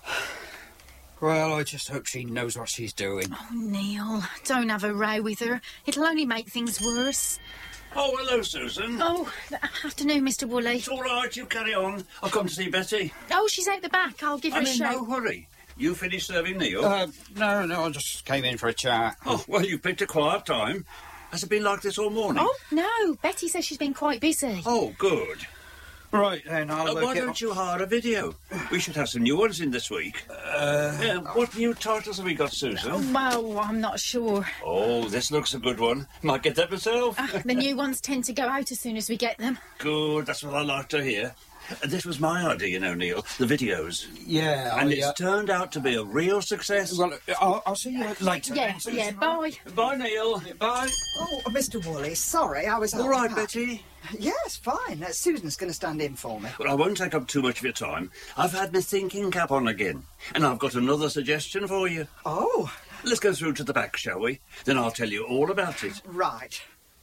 Well, I just hope she knows what she's doing. Oh, Neil, don't have a row with her. It'll only make things worse. Oh, hello, Susan. Oh, afternoon, Mister Woolley. It's all right, you carry on. I'll come to see Betty. Oh, she's out the back. I'll give her I'm a in shout. no hurry. You finished serving Neil? Uh, no, no, I just came in for a chat. Oh, well, you picked a quiet time. Has it been like this all morning? Oh, no. Betty says she's been quite busy. Oh, good. Right, then, I'll... Uh, Uh, why get don't on- you hire a video? We should have some new ones in this week. Uh, yeah, what new titles have we got, Susan? Well, I'm not sure. Oh, this looks a good one. Might get that myself. Ah, the new ones tend to go out as soon as we get them. Good, that's what I like to hear. Uh, This was my idea, you know, Neil, the videos. Yeah, And I, it's uh, turned out to be a real success. Well, I'll, I'll see you later. Yeah, yeah, bye. Bye, Neil. Bye. Oh, Mister Woolley, sorry, I was... All out right, back. Betty. Yes, fine. Uh, Susan's going to stand in for me. Well, I won't take up too much of your time. I've had my thinking cap on again, and I've got another suggestion for you. Oh. Let's go through to the back, shall we? Then I'll tell you all about it. Right.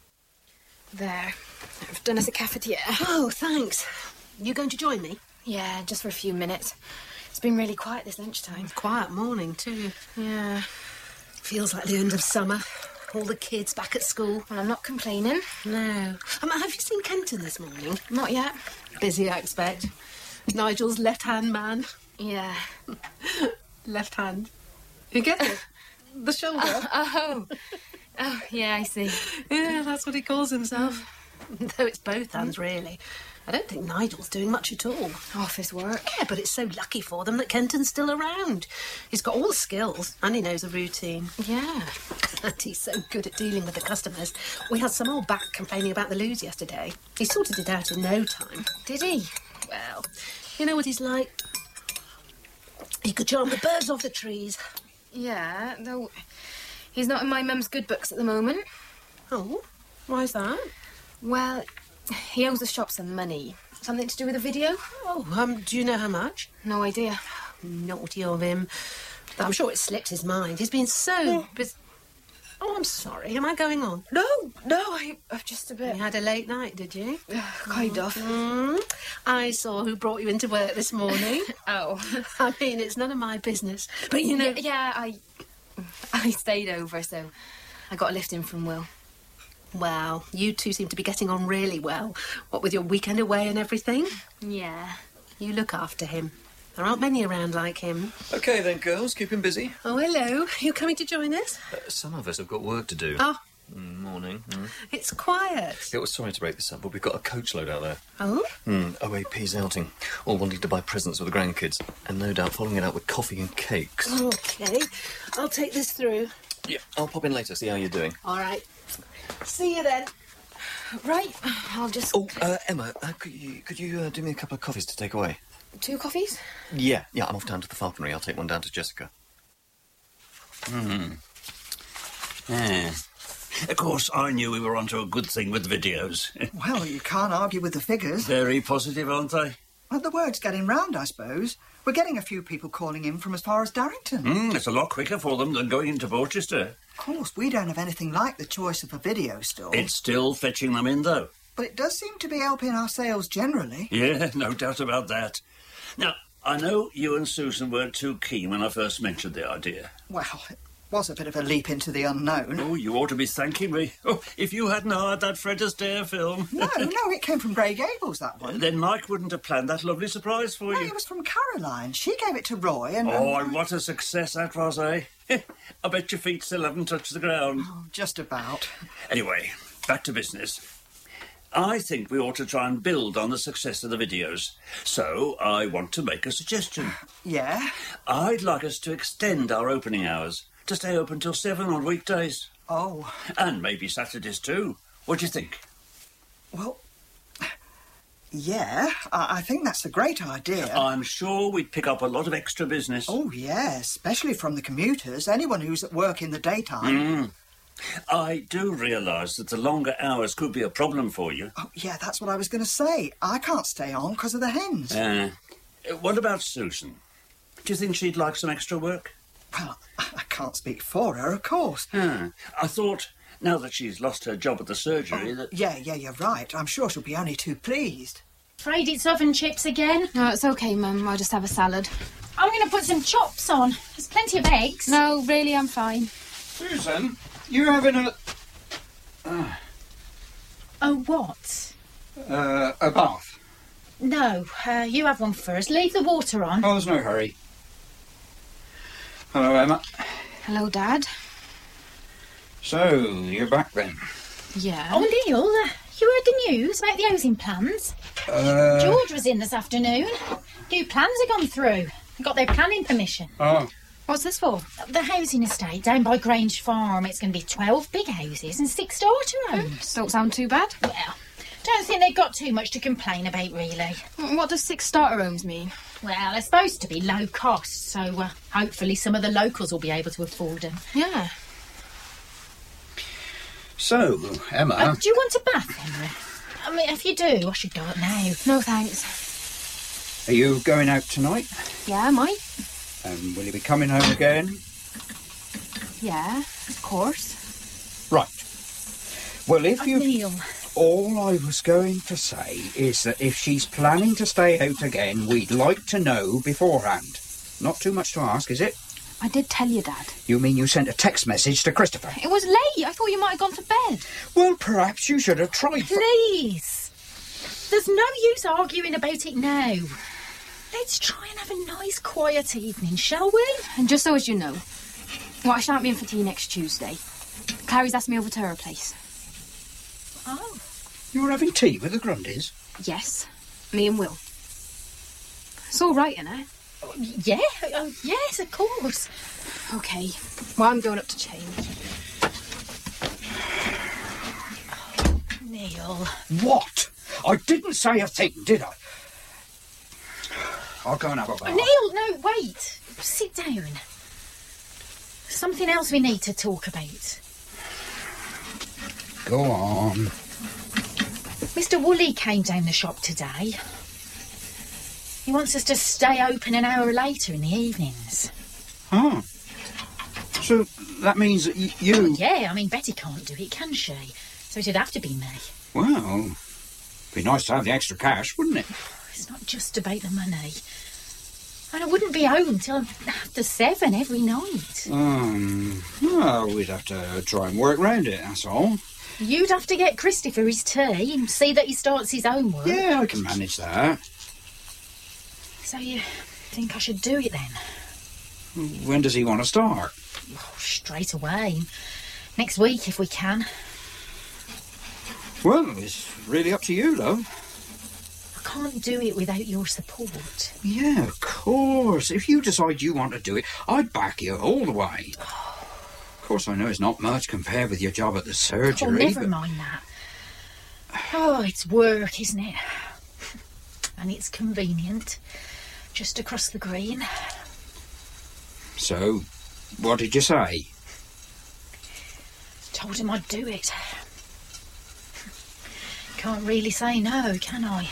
There. I've done us a cafetiere. Oh, thanks. You going to join me? Yeah, just for a few minutes. It's been really quiet this lunchtime. Quiet morning, too. Yeah. Feels like the end of summer. All the kids back at school. Well, I'm not complaining. No. Um, have you seen Kenton this morning? Not yet. Busy, I expect. Nigel's left-hand man. Yeah. Left hand. You get it? The shoulder. Oh. Oh, yeah, I see. Yeah, that's what he calls himself. Though it's both hands, really. I don't think Nigel's doing much at all. Office work. Yeah, but it's so lucky for them that Kenton's still around. He's got all the skills and he knows a routine. Yeah. And he's so good at dealing with the customers. We had some old back complaining about the loos yesterday. He sorted it out in no time. Did he? Well, you know what he's like. He could charm the birds off the trees. Yeah, though he's not in my mum's good books at the moment. Oh, why's that? Well, he owes the shop some money. Something to do with a video? Oh, um, do you know how much? No idea. Naughty of him. I'm sure it slipped his mind. He's been so busy. Oh, I'm sorry. Am I going on? No, no, I, I've just a bit... You had a late night, did you? Kind of. Mm. I saw who brought you into work this morning. Oh. I mean, it's none of my business. But, you know... Yeah, yeah, I... I stayed over, so I got a lift in from Will. Wow, you two seem to be getting on really well. What with your weekend away and everything? Yeah. You look after him. There aren't many around like him. OK then, girls, keep him busy. Oh, hello. You coming to join us? Uh, some of us have got work to do. Oh. Mm, morning. Mm. It's quiet. Yeah, well, sorry to break this up, but we've got a coach load out there. Oh? Mm, O A P's outing. All wanting to buy presents for the grandkids. And no doubt following it out with coffee and cakes. OK. I'll take this through. Yeah, I'll pop in later, see how you're doing. All right. See you then. Right, I'll just... Oh, uh, Emma, uh, could you, could you uh, do me a couple of coffees to take away? Two coffees? Yeah, yeah, I'm off down to the falconry. I'll take one down to Jessica. Hmm. Yeah. Of course, I knew we were onto a good thing with the videos. Well, you can't argue with the figures. Very positive, aren't they? Well, the word's getting round, I suppose. We're getting a few people calling in from as far as Darrington. Mm, it's a lot quicker for them than going into Porchester. Of course, we don't have anything like the choice of a video store. It's still fetching them in, though. But it does seem to be helping our sales generally. Yeah, no doubt about that. Now, I know you and Susan weren't too keen when I first mentioned the idea. Well, it was a bit of a leap into the unknown. Oh, you ought to be thanking me. Oh, if you hadn't hired that Fred Astaire film. No, no, it came from Grey Gables, that one. Then Mike wouldn't have planned that lovely surprise for No, you. it was from Caroline. She gave it to Roy and... Oh, and... and what a success that was, eh? I bet your feet still haven't touched the ground. Oh, just about. Anyway, back to business. I think we ought to try and build on the success of the videos. So, I want to make a suggestion. Yeah? I'd like us to extend our opening hours to stay open till seven on weekdays. Oh. And maybe Saturdays too. What do you think? Well, yeah, I, I think that's a great idea. I'm sure we'd pick up a lot of extra business. Oh, yeah, especially from the commuters, anyone who's at work in the daytime. Mm. I do realise that the longer hours could be a problem for you. Oh, yeah, that's what I was going to say. I can't stay on because of the hens. Uh, what about Susan? Do you think she'd like some extra work? Well, I can't speak for her, of course. Hmm. I thought, now that she's lost her job at the surgery, Oh, that... yeah, yeah, you're right. I'm sure she'll be only too pleased. Afraid it's oven chips again? No, it's okay, Mum. I'll just have a salad. I'm going to put some chops on. There's plenty of eggs. No, really, I'm fine. Susan, you having a... Uh, Oh, what? uh, a bath? No, uh, you have one first. Leave the water on. Oh, there's no hurry. Hello, Emma. Hello, Dad. So, you're back then? Yeah. Oh, Neil, uh, you heard the news about the housing plans? Uh... George was in this afternoon. New plans have gone through. They got their planning permission. Oh. What's this for? The housing estate down by Grange Farm. It's going to be twelve big houses and six starter homes. Don't sound too bad. Well, don't think they've got too much to complain about, really. What does six starter homes mean? Well, they're supposed to be low cost, so uh, hopefully some of the locals will be able to afford them. Yeah. So, Emma... Uh, do you want a bath, Henry? I mean, if you do, I should go up now. No, thanks. Are you going out tonight? Yeah, I might. And will you be coming home again? Yeah, of course. Right. Well, if you... Neil. All I was going to say is that if she's planning to stay out again, we'd like to know beforehand. Not too much to ask, is it? I did tell you, Dad. You mean you sent a text message to Christopher? It was late. I thought you might have gone to bed. Well, perhaps you should have tried... Please. There's no use arguing about it now. Let's try and have a nice, quiet evening, shall we? And just so as you know, well, I shan't be in for tea next Tuesday. Clary's asked me over to her place. Oh. You're having tea with the Grundys? Yes, me and Will. It's all right, isn't it? Yeah, oh, yes, of course. OK, well, I'm going up to change. Oh, Neil. What? I didn't say a thing, did I? I'll go and have a bath. Neil, no, wait. Sit down. Something else we need to talk about. Go on. Mister Woolley came down the shop today. He wants us to stay open an hour later in the evenings. Oh. So that means that y- you... Well, yeah, I mean, Betty can't do it, can she? So it'd have to be me. Well, be nice to have the extra cash, wouldn't it? It's not just about the money. And I wouldn't be home till after seven every night. Um, well, we'd have to try and work round it, that's all. You'd have to get Christopher his tea and see that he starts his own work. Yeah, I can manage that. So you think I should do it then? When does he want to start? Oh, straight away. Next week, if we can. Well, it's really up to you, love. I can't do it without your support. Yeah, of course. If you decide you want to do it, I'd back you all the way. Of course, I know it's not much compared with your job at the surgery. Oh, never but... mind that. Oh, it's work, isn't it? And it's convenient. Just across the green. So, what did you say? told him I'd do it. Can't really say no, can I?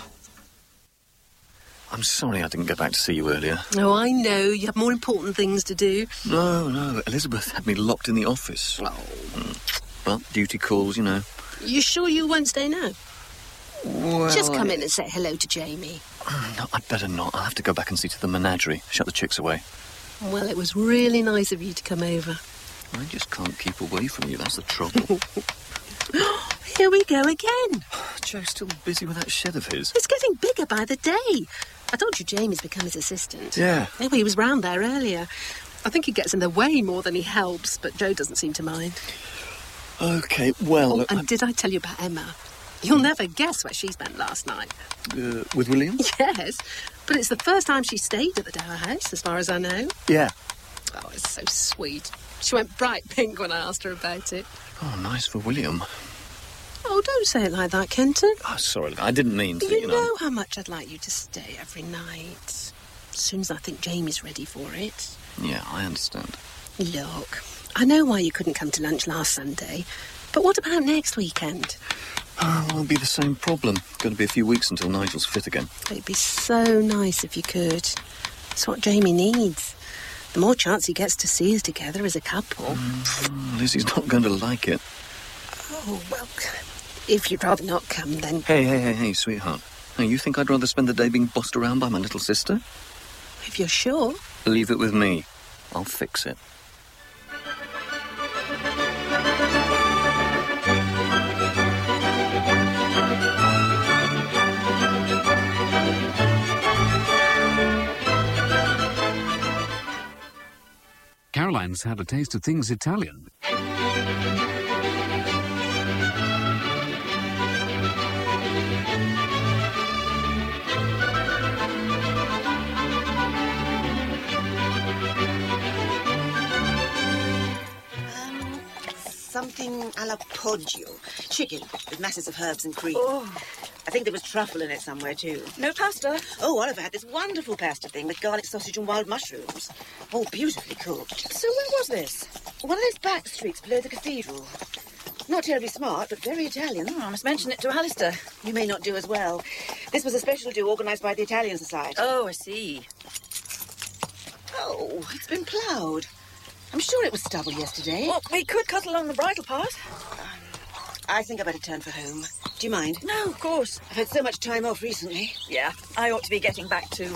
I'm sorry I didn't go back to see you earlier. Oh, I know. You have more important things to do. No, no. Elizabeth had me locked in the office. Oh. Mm. Well, duty calls, you know. You sure you won't stay now? Well, Just come I... in and say hello to Jamie. No, I'd better not. I'll have to go back and see to the menagerie. Shut the chicks away. Well, it was really nice of you to come over. I just can't keep away from you. That's the trouble. Here we go again. Joe's still busy with that shed of his. It's getting bigger by the day. I told you Jamie's become his assistant. Yeah. Oh, he was round there earlier. I think he gets in the way more than he helps, but Joe doesn't seem to mind. OK, well... Oh, look, and I'm... did I tell you about Emma? You'll never guess where she spent last night. Uh, with William? Yes, but it's the first time she stayed at the Dower House, as far as I know. Yeah. Oh, it's so sweet. She went bright pink when I asked her about it. Oh, nice for William. Oh, don't say it like that, Kenton. Oh, sorry, look, I didn't mean to, You, you know. know. how much I'd like you to stay every night. As soon as I think Jamie's ready for it. Yeah, I understand. Look, I know why you couldn't come to lunch last Sunday, but what about next weekend? Oh, well, it'll be the same problem. Going to be a few weeks until Nigel's fit again. It'd be so nice if you could. It's what Jamie needs. The more chance he gets to see us together as a couple. Mm, Lizzie's not going to like it. Oh, well, if you'd rather not come, then... Hey, hey, hey, hey, sweetheart. Now, you think I'd rather spend the day being bossed around by my little sister? If you're sure. Leave it with me. I'll fix it. Caroline's had a taste of things Italian. Something alla poggio. Chicken with masses of herbs and cream. Oh. I think there was truffle in it somewhere, too. No pasta? Oh, Oliver had this wonderful pasta thing with garlic sausage and wild mushrooms. Oh, beautifully cooked. So where was this? One of those back streets below the cathedral. Not terribly smart, but very Italian. Oh, I must mention it to Alistair. You may not do as well. This was a special do organised by the Italian Society. Oh, I see. Oh, it's been ploughed. I'm sure it was stubble yesterday. Look, we could cut along the bridle path. I think I better turn for home. Do you mind? No, of course. I've had so much time off recently. Yeah, I ought to be getting back too.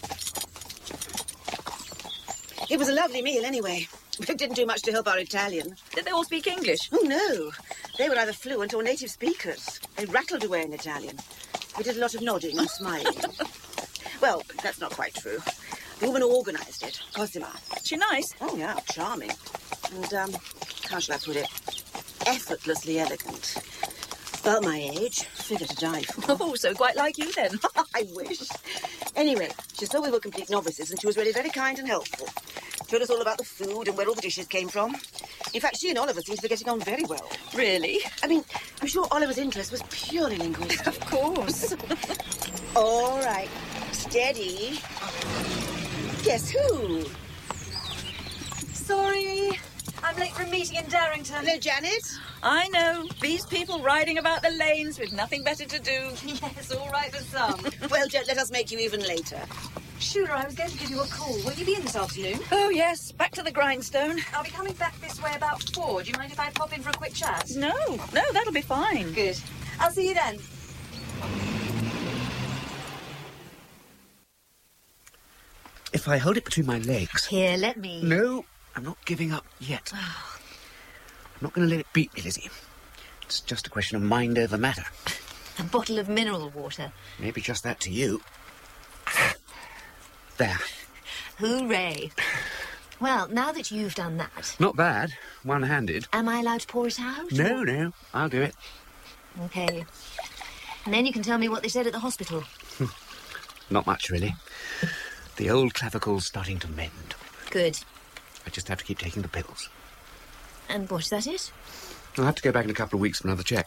It was a lovely meal anyway. It didn't do much to help our Italian. Did they all speak English? Oh, no. They were either fluent or native speakers. They rattled away in Italian. We did a lot of nodding and smiling. Well, that's not quite true. The woman who organised it, Cosima. She nice? Oh, yeah, charming. And, um, how shall I put it? Effortlessly elegant. About my age, figure to die for. Oh, so quite like you then. I wish. Anyway, she saw we were complete novices and she was really very kind and helpful. Told us all about the food and where all the dishes came from. In fact, she and Oliver seem to be getting on very well. Really? I mean, I'm sure Oliver's interest was purely linguistic. Of course. All right. Steady. Guess who? Sorry. I'm late for a meeting in Darrington. Hello, Janet. I know. These people riding about the lanes with nothing better to do. Yes, all right for some. Well, don't let us make you even later. Shooter, I was going to give you a call. Will you be in this afternoon? Oh, yes. Back to the grindstone. I'll be coming back this way about four. Do you mind if I pop in for a quick chat? No, no, that'll be fine. Good. I'll see you then. If I hold it between my legs... Here, let me... No, I'm not giving up yet. I'm not going to let it beat me, Lizzie. It's just a question of mind over matter. A bottle of mineral water. Maybe just that to you. There. Hooray. Well, now that you've done that... Not bad. One-handed. Am I allowed to pour it out? No, no. I'll do it. OK. And then you can tell me what they said at the hospital. Not much, really. The old clavicle's starting to mend. Good. I just have to keep taking the pills. And what, is that it? I'll have to go back in a couple of weeks for another check.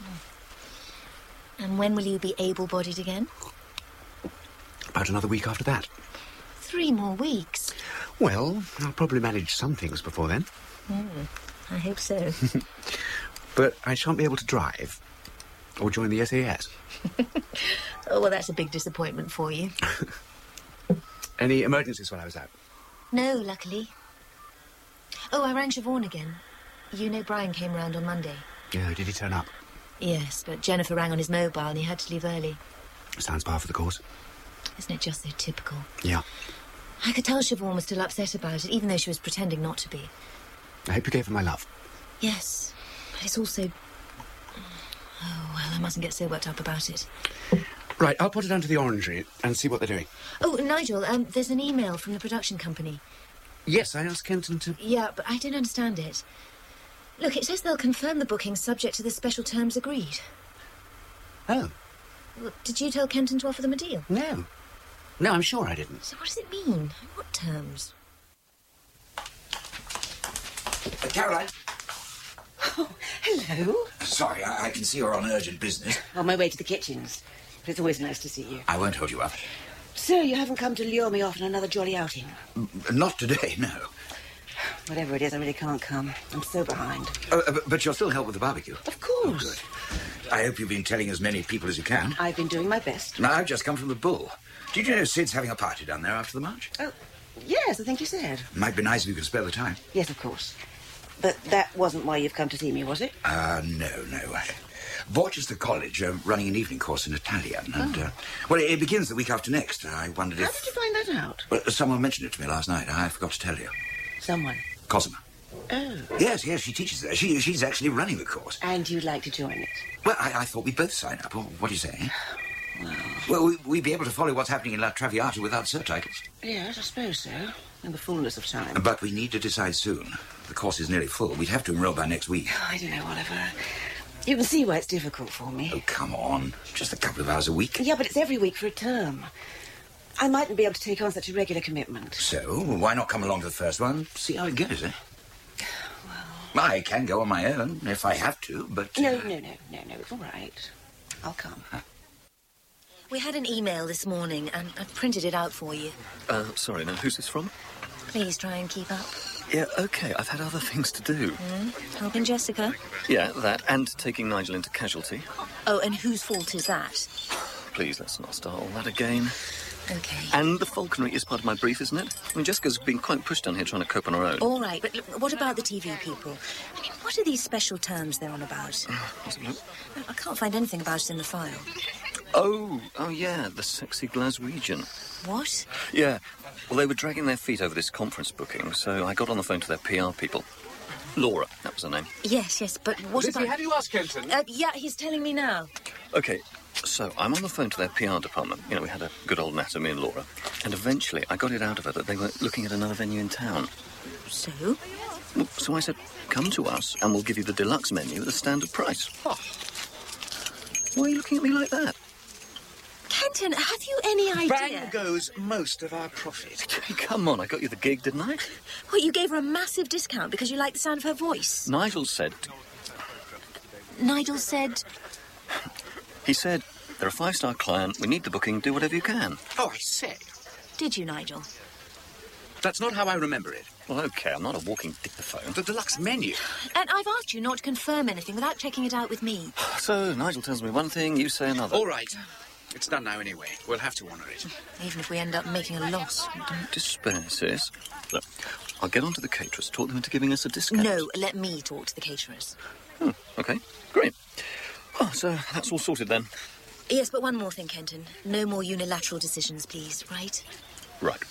And when will you be able-bodied again? About another week after that. Three more weeks? Well, I'll probably manage some things before then. Mm, I hope so. But I shan't be able to drive or join the S A S. Oh, well, that's a big disappointment for you. Any emergencies while I was out? No, luckily. Oh, I rang Siobhan again. You know Brian came round on Monday. Yeah, did he turn up? Yes, but Jennifer rang on his mobile and he had to leave early. Sounds par for the course. Isn't it just so typical? Yeah. I could tell Siobhan was still upset about it, even though she was pretending not to be. I hope you gave her my love. Yes, but it's also... Oh, well, I mustn't get so worked up about it. Right, I'll put it down to the Orangery and see what they're doing. Oh, Nigel, um, there's an email from the production company. Yes, I asked Kenton to... Yeah, but I don't understand it. Look, it says they'll confirm the booking subject to the special terms agreed. Oh. Well, did you tell Kenton to offer them a deal? No. No, I'm sure I didn't. So what does it mean? What terms? Uh, Caroline? Oh, hello. Sorry, I, I can see you're on urgent business. On my way to the kitchens. But it's always nice to see you. I won't hold you up. So, you haven't come to lure me off on another jolly outing? Not today, no. Whatever it is, I really can't come. I'm so behind. Uh, but, but you'll still help with the barbecue? Of course. Oh, good. I hope you've been telling as many people as you can. I've been doing my best. Now, I've just come from the Bull. Did you know Sid's having a party down there after the march? Oh, yes, I think you said. Might be nice if you could spare the time. Yes, of course. But that wasn't why you've come to see me, was it? Uh, no, no. Worcester College are running an evening course in Italian, and, oh. uh, well, it begins the week after next. I wondered How if... did you find that out? Well, someone mentioned it to me last night. I forgot to tell you. Someone? Cosima. Oh. Yes, yes, she teaches there. She, she's actually running the course. And you'd like to join it? Well, I, I thought we'd both sign up. Well, what do you say? Well, well we, we'd be able to follow what's happening in La Traviata without subtitles. Yes, I suppose so. In the fullness of time. But we need to decide soon. The course is nearly full. We'd have to enroll by next week. Oh, I don't know, Oliver. You can see why it's difficult for me. Oh, come on. Just a couple of hours a week. Yeah, but it's every week for a term. I mightn't be able to take on such a regular commitment. So, why not come along to the first one, see how it goes, eh? Well... I can go on my own if I have to, but... No, no, no, no, no, it's all right. I'll come. Huh? We had an email this morning, and I've printed it out for you. Uh, sorry, now, who's this from? Please try and keep up. Yeah, OK, I've had other things to do. Mm? Helping Jessica? Yeah, that, and taking Nigel into casualty. Oh, and whose fault is that? Please, let's not start all that again. OK. And the falconry is part of my brief, isn't it? I mean, Jessica's been quite pushed down here trying to cope on her own. All right, but look, what about the T V people? I mean, what are these special terms they're on about? I can't find anything about it in the file. Oh, oh yeah, the sexy Glaswegian. What? Yeah, well, they were dragging their feet over this conference booking, so I got on the phone to their P R people. Laura, that was her name. Yes, yes, but what Lizzie, about... have you asked Kenton? Uh, yeah, he's telling me now. OK, so I'm on the phone to their P R department. You know, we had a good old natter, me and Laura. And eventually I got it out of her that they were looking at another venue in town. So? Well, so I said, come to us and we'll give you the deluxe menu at the standard price. Oh. Why are you looking at me like that? Kenton, have you any idea? Bang goes most of our profit. Come on, I got you the gig, didn't I? What, you gave her a massive discount because you liked the sound of her voice? Nigel said... Nigel said... He said, they're a five-star client, we need the booking, do whatever you can. Oh, I say. Did you, Nigel? That's not how I remember it. Well, OK, I'm not a walking dictaphone. The deluxe menu. And I've asked you not to confirm anything without checking it out with me. So, Nigel tells me one thing, you say another. All right. It's done now anyway. We'll have to honour it. Even if we end up making a loss. Don't despair, sis. Look, I'll get on to the caterers, talk them into giving us a discount. No, let me talk to the caterers. Oh, OK, great. Oh, so that's all sorted then? Yes, but one more thing, Kenton. No more unilateral decisions, please, right? Right.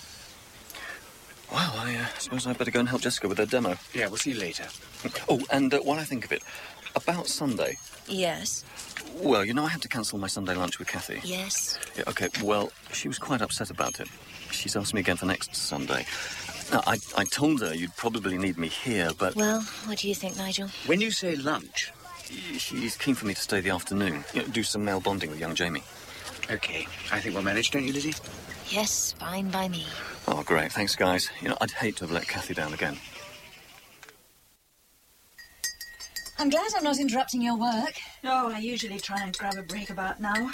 Well, I uh, suppose I'd better go and help Jessica with her demo. Yeah, we'll see you later. Oh, and uh, while I think of it, about Sunday... Yes? Well, you know I had to cancel my Sunday lunch with Kathy. Yes. Yeah, OK, well, she was quite upset about it. She's asked me again for next Sunday. Now, I, I told her you'd probably need me here, but... Well, what do you think, Nigel? When you say lunch... She's keen for me to stay the afternoon. You know, do some male bonding with young Jamie. OK, I think we'll manage, don't you, Lizzie? Yes, fine by me. Oh, great. Thanks, guys. You know, I'd hate to have let Kathy down again. I'm glad I'm not interrupting your work. Oh, I usually try and grab a break about now.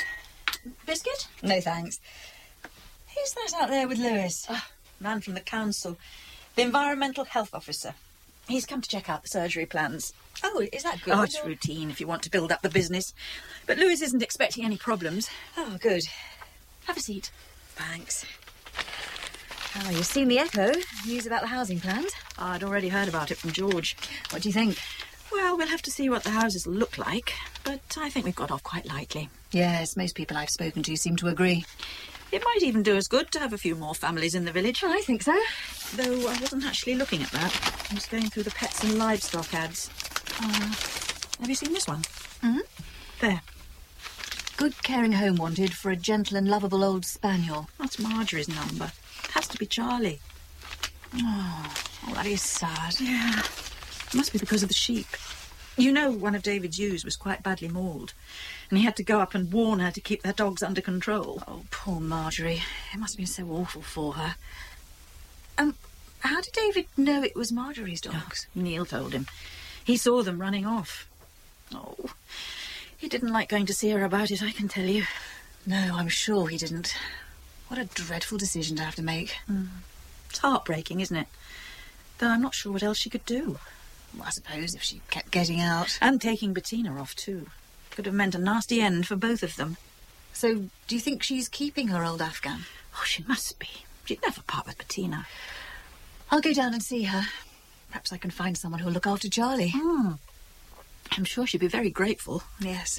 Biscuit? No, thanks. Who's that out there with Lewis? Oh, man from the council. The environmental health officer. He's come to check out the surgery plans. Oh, is that good? Oh, it's routine if you want to build up the business. But Lewis isn't expecting any problems. Oh, good. Have a seat. Thanks. Oh, you've seen the Echo. News about the housing plans? Oh, I'd already heard about it from George. What do you think? Well, we'll have to see what the houses look like. But I think we've got off quite lightly. Yes, most people I've spoken to seem to agree. It might even do us good to have a few more families in the village. I think so. Though I wasn't actually looking at that. I was going through the pets and livestock ads. Uh, have you seen this one? Mm-hmm. There. Good caring home wanted for a gentle and lovable old spaniel. That's Marjorie's number. It has to be Charlie. Oh, oh that is sad. Yeah. It must be because of the sheep. You know, one of David's ewes was quite badly mauled, and he had to go up and warn her to keep their dogs under control. Oh, poor Marjorie. It must have been so awful for her. Um, how did David know it was Marjorie's dogs? Oh, Neil told him. He saw them running off. Oh, he didn't like going to see her about it, I can tell you. No, I'm sure he didn't. What a dreadful decision to have to make. Mm. It's heartbreaking, isn't it? Though I'm not sure what else she could do. Well, I suppose if she kept getting out. And taking Bettina off, too. Could have meant a nasty end for both of them. So, do you think she's keeping her old Afghan? Oh, she must be. She'd never part with Bettina. I'll go down and see her. Perhaps I can find someone who'll look after Charlie. Mm. I'm sure she'd be very grateful. Yes.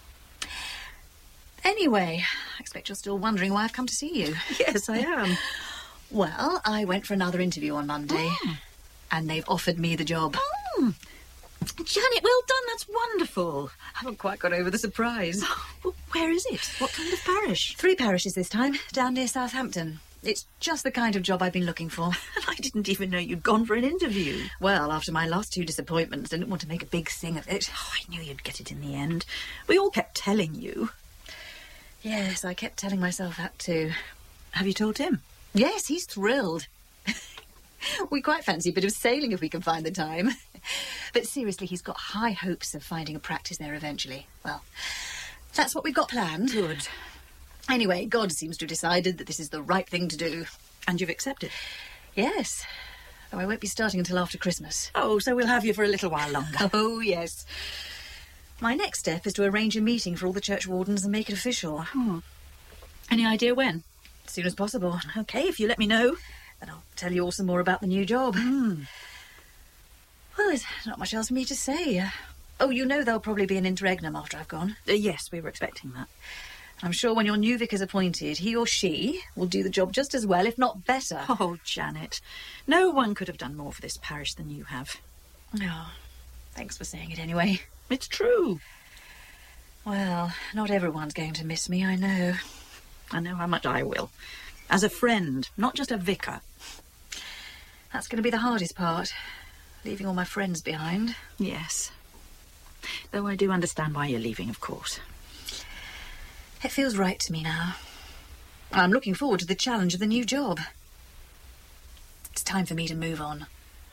Anyway, I expect you're still wondering why I've come to see you. Yes, I am. Well, I went for another interview on Monday, mm. and they've offered me the job. Mm. Janet, well done. That's wonderful. I haven't quite got over the surprise. Well, where is it? What kind of parish? Three parishes this time, down near Southampton. It's just the kind of job I've been looking for. I didn't even know you'd gone for an interview. Well, after my last two disappointments, I didn't want to make a big thing of it. Oh, I knew you'd get it in the end. We all kept telling you. Yes, I kept telling myself that too. Have you told him? Yes, he's thrilled. We quite fancy a bit of sailing if we can find the time. But seriously, he's got high hopes of finding a practice there eventually. Well, that's what we've got planned. Good. Anyway, God seems to have decided that this is the right thing to do. And you've accepted? Yes. Though I won't be starting until after Christmas. Oh, so we'll have you for a little while longer. Oh, yes. My next step is to arrange a meeting for all the church wardens and make it official. Hmm. Any idea when? As soon as possible. OK, if you let me know. Then I'll tell you all some more about the new job. Mm. Well, there's not much else for me to say. Uh, oh, you know there'll probably be an interregnum after I've gone. Uh, yes, we were expecting that. I'm sure when your new vicar's appointed, he or she will do the job just as well, if not better. Oh, Janet, no one could have done more for this parish than you have. Oh, thanks for saying it anyway. It's true. Well, not everyone's going to miss me, I know. I know how much I will. As a friend, not just a vicar. That's going to be the hardest part, leaving all my friends behind. Yes. Though I do understand why you're leaving, of course. It feels right to me now. I'm looking forward to the challenge of the new job. It's time for me to move on.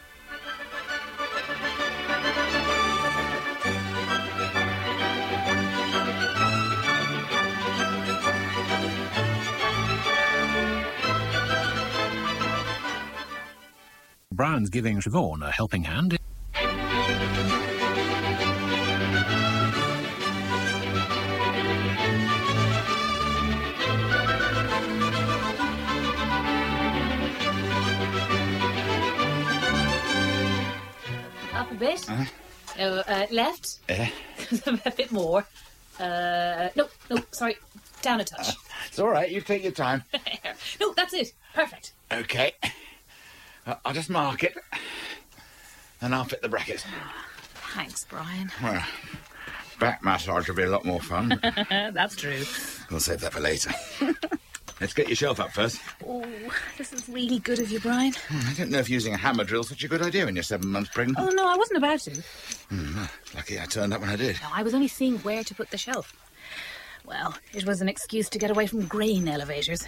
Brown's giving Siobhan a helping hand. Up a bit. Uh-huh. Oh, uh, left. Eh? A bit more. Uh, no, no, sorry. Down a touch. Uh, it's all right. You take your time. No, that's it. Perfect. OK. Uh, I'll just mark it, and I'll fit the brackets. Thanks, Brian. Well, back massage will be a lot more fun. That's true. We'll save that for later. Let's get your shelf up first. Oh, this is really good of you, Brian. I don't know if using a hammer drill's such a good idea when you're seven months pregnant. Oh, no, I wasn't about to. Mm, lucky I turned up when I did. No, I was only seeing where to put the shelf. Well, it was an excuse to get away from grain elevators.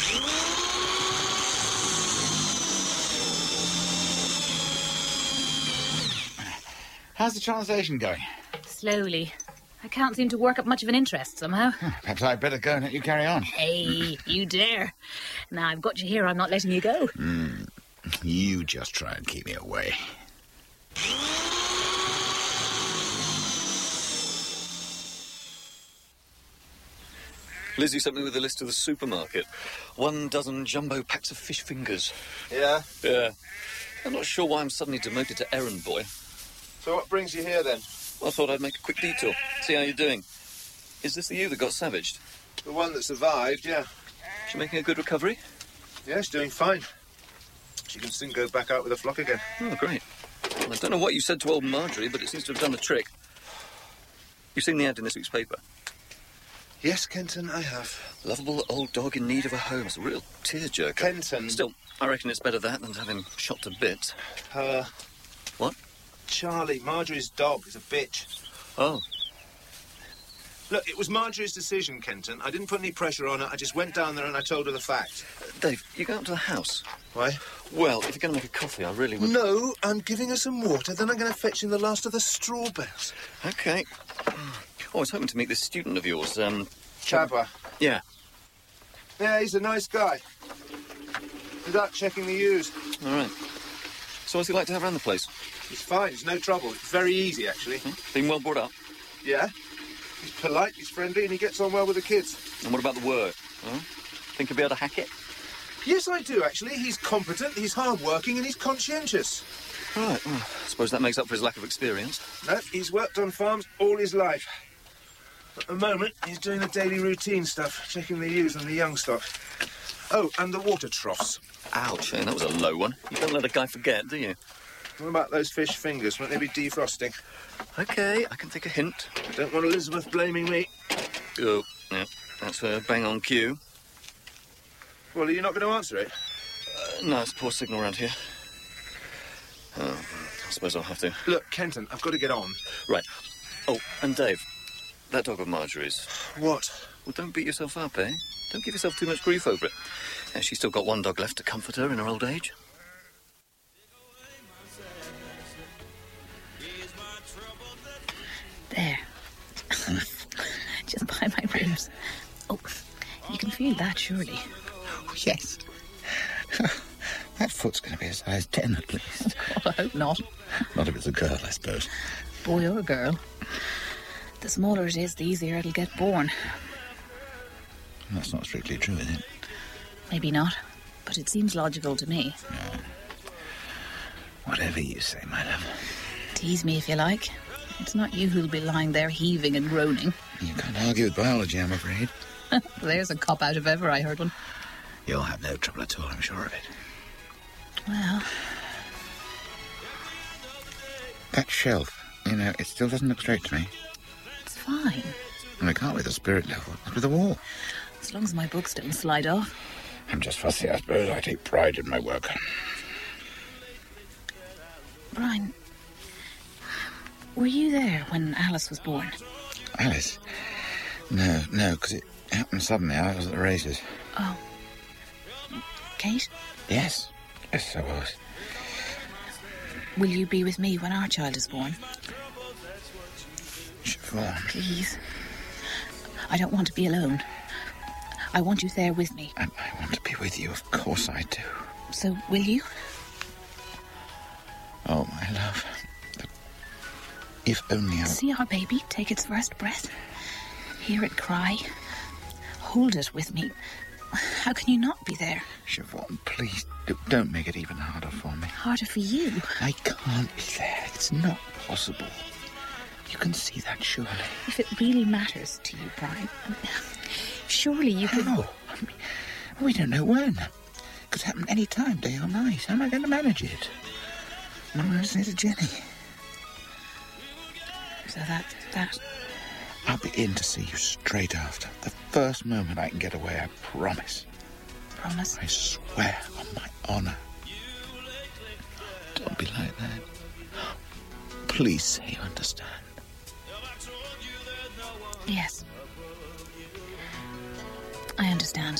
How's the translation going? Slowly. I can't seem to work up much of an interest somehow. Perhaps I'd better go and let you carry on. Hey, you dare. Now I've got you here, I'm not letting you go. Mm. You just try and keep me away. Lizzie sent me with a list of the supermarket. One dozen jumbo packs of fish fingers. Yeah? Yeah. I'm not sure why I'm suddenly demoted to errand boy. So what brings you here, then? Well, I thought I'd make a quick detour, see how you're doing. Is this the you that got savaged? The one that survived, yeah. She making a good recovery? Yeah, she's doing fine. She can soon go back out with a flock again. Oh, great. Well, I don't know what you said to old Marjorie, but it seems to have done the trick. You've seen the ad in this week's paper? Yes, Kenton, I have. Lovable old dog in need of a home. It's a real tearjerker. Kenton. Still, I reckon it's better that than to have him shot to bits. Uh... What? Charlie, Marjorie's dog is a bitch. Oh. Look, it was Marjorie's decision, Kenton. I didn't put any pressure on her. I just went down there and I told her the fact. Uh, Dave, you go up to the house. Why? Well, if you're going to make a coffee, I really would... No, I'm giving her some water, then I'm going to fetch in the last of the strawberries. OK. Oh, I was hoping to meet this student of yours, um... Chapper. Yeah. Yeah, he's a nice guy. He's out checking the ewes. All right. So what's he like to have around the place? He's fine, he's no trouble. It's very easy, actually. Hmm? Been well brought up? Yeah. He's polite, he's friendly, and he gets on well with the kids. And what about the work? Huh? Think he'll be able to hack it? Yes, I do, actually. He's competent, he's hard-working, and he's conscientious. Right. Well, I suppose that makes up for his lack of experience. No, he's worked on farms all his life. At the moment, he's doing the daily routine stuff, checking the ewes and the young stock. Oh, and the water troughs. Ouch, eh? That was a low one. You don't let a guy forget, do you? What about those fish fingers? Won't they be defrosting? OK, I can take a hint. I don't want Elizabeth blaming me. Oh, yeah, that's her bang on cue. Well, are you not going to answer it? Uh, no, it's a poor signal around here. Oh, I suppose I'll have to. Look, Kenton, I've got to get on. Right. Oh, and Dave, that dog of Marjorie's. What? Well, don't beat yourself up, eh? Don't give yourself too much grief over it. Yeah, she's still got one dog left to comfort her in her old age. There. Just by my ribs. Oh, you can feel that, surely. Oh, yes. That foot's going to be a size ten at least. Oh, I hope not. Not if it's a girl, I suppose. Boy or girl. The smaller it is, the easier it'll get born. That's not strictly true, is it? Maybe not, but it seems logical to me. Yeah. Whatever you say, my love. Tease me if you like. It's not you who'll be lying there heaving and groaning. You can't argue with biology, I'm afraid. There's a cop-out if ever I heard one. You'll have no trouble at all, I'm sure of it. Well... That shelf, you know, it still doesn't look straight to me. It's fine. And I can't with the spirit level. It's with the wall. As long as my books don't slide off. I'm just fussy, I suppose. I take pride in my work. Brian, were you there when Alice was born? Alice? No, no, because it happened suddenly. I was at the races. Oh. Kate? Yes. Yes, I was. Will you be with me when our child is born? Siobhan. Please. I don't want to be alone. I want you there with me. I, I want to be with you, of course I do. So, will you? Oh, my love. If only I... See our baby take its first breath? Hear it cry? Hold it with me. How can you not be there? Siobhan, please, don't make it even harder for me. Harder for you? I can't be there. It's not possible. You can see that, surely. If it really matters to you, Brian, surely you could... How? I mean, we don't know when. It could happen any time, day or night. How am I going to manage it? What am I going to say to Jenny? So that... that... I'll be in to see you straight after. The first moment I can get away, I promise. Promise? I swear on my honour. Don't be like that. Please say you understand. Yes. I understand.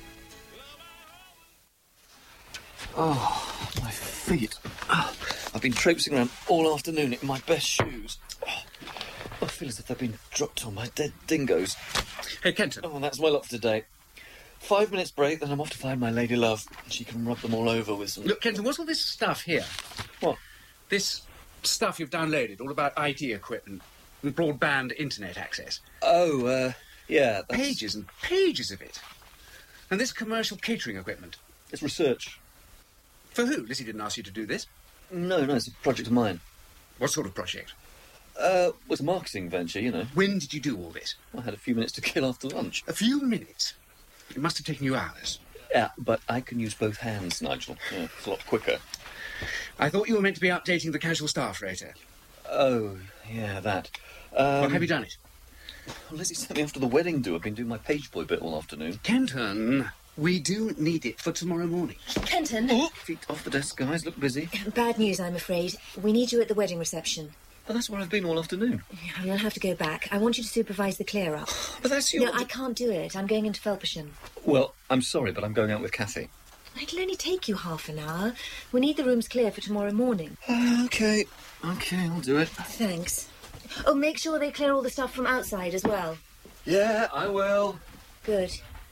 Oh, my feet. Oh, I've been traipsing around all afternoon in my best shoes. Oh, I feel as if they've been dropped on by dead dingoes. Hey, Kenton. Oh, that's my lot for today. Five minutes break, then I'm off to find my lady love. She can rub them all over with some... Look, Kenton, what's all this stuff here? What? This stuff you've downloaded, all about I T equipment and broadband internet access. Oh, uh, yeah, that's... Pages and pages of it. And this commercial catering equipment. It's research. For who? Lizzie didn't ask you to do this. No, no, it's a project of mine. What sort of project? Uh, it was a marketing venture, you know. When did you do all this? I had a few minutes to kill after lunch. A few minutes? It must have taken you hours. Yeah, but I can use both hands, Nigel. Yeah, it's a lot quicker. I thought you were meant to be updating the casual staff rotor. Oh, yeah, that. Um, well, have you done it? Well, Lizzie sent me after the wedding do. I've been doing my page boy bit all afternoon. Kenton, we do need it for tomorrow morning. Kenton. Oh, feet off the desk, guys. Look busy. Bad news, I'm afraid. We need you at the wedding reception. But that's where I've been all afternoon. Yeah, you'll have to go back. I want you to supervise the clear-up. But that's your... No, I can't do it. I'm going into Felpersham. Well, I'm sorry, but I'm going out with Kathy. It'll only take you half an hour. We need the rooms clear for tomorrow morning. Uh, OK. OK, I'll do it. Thanks. Oh, make sure they clear all the stuff from outside as well. Yeah, I will. Good.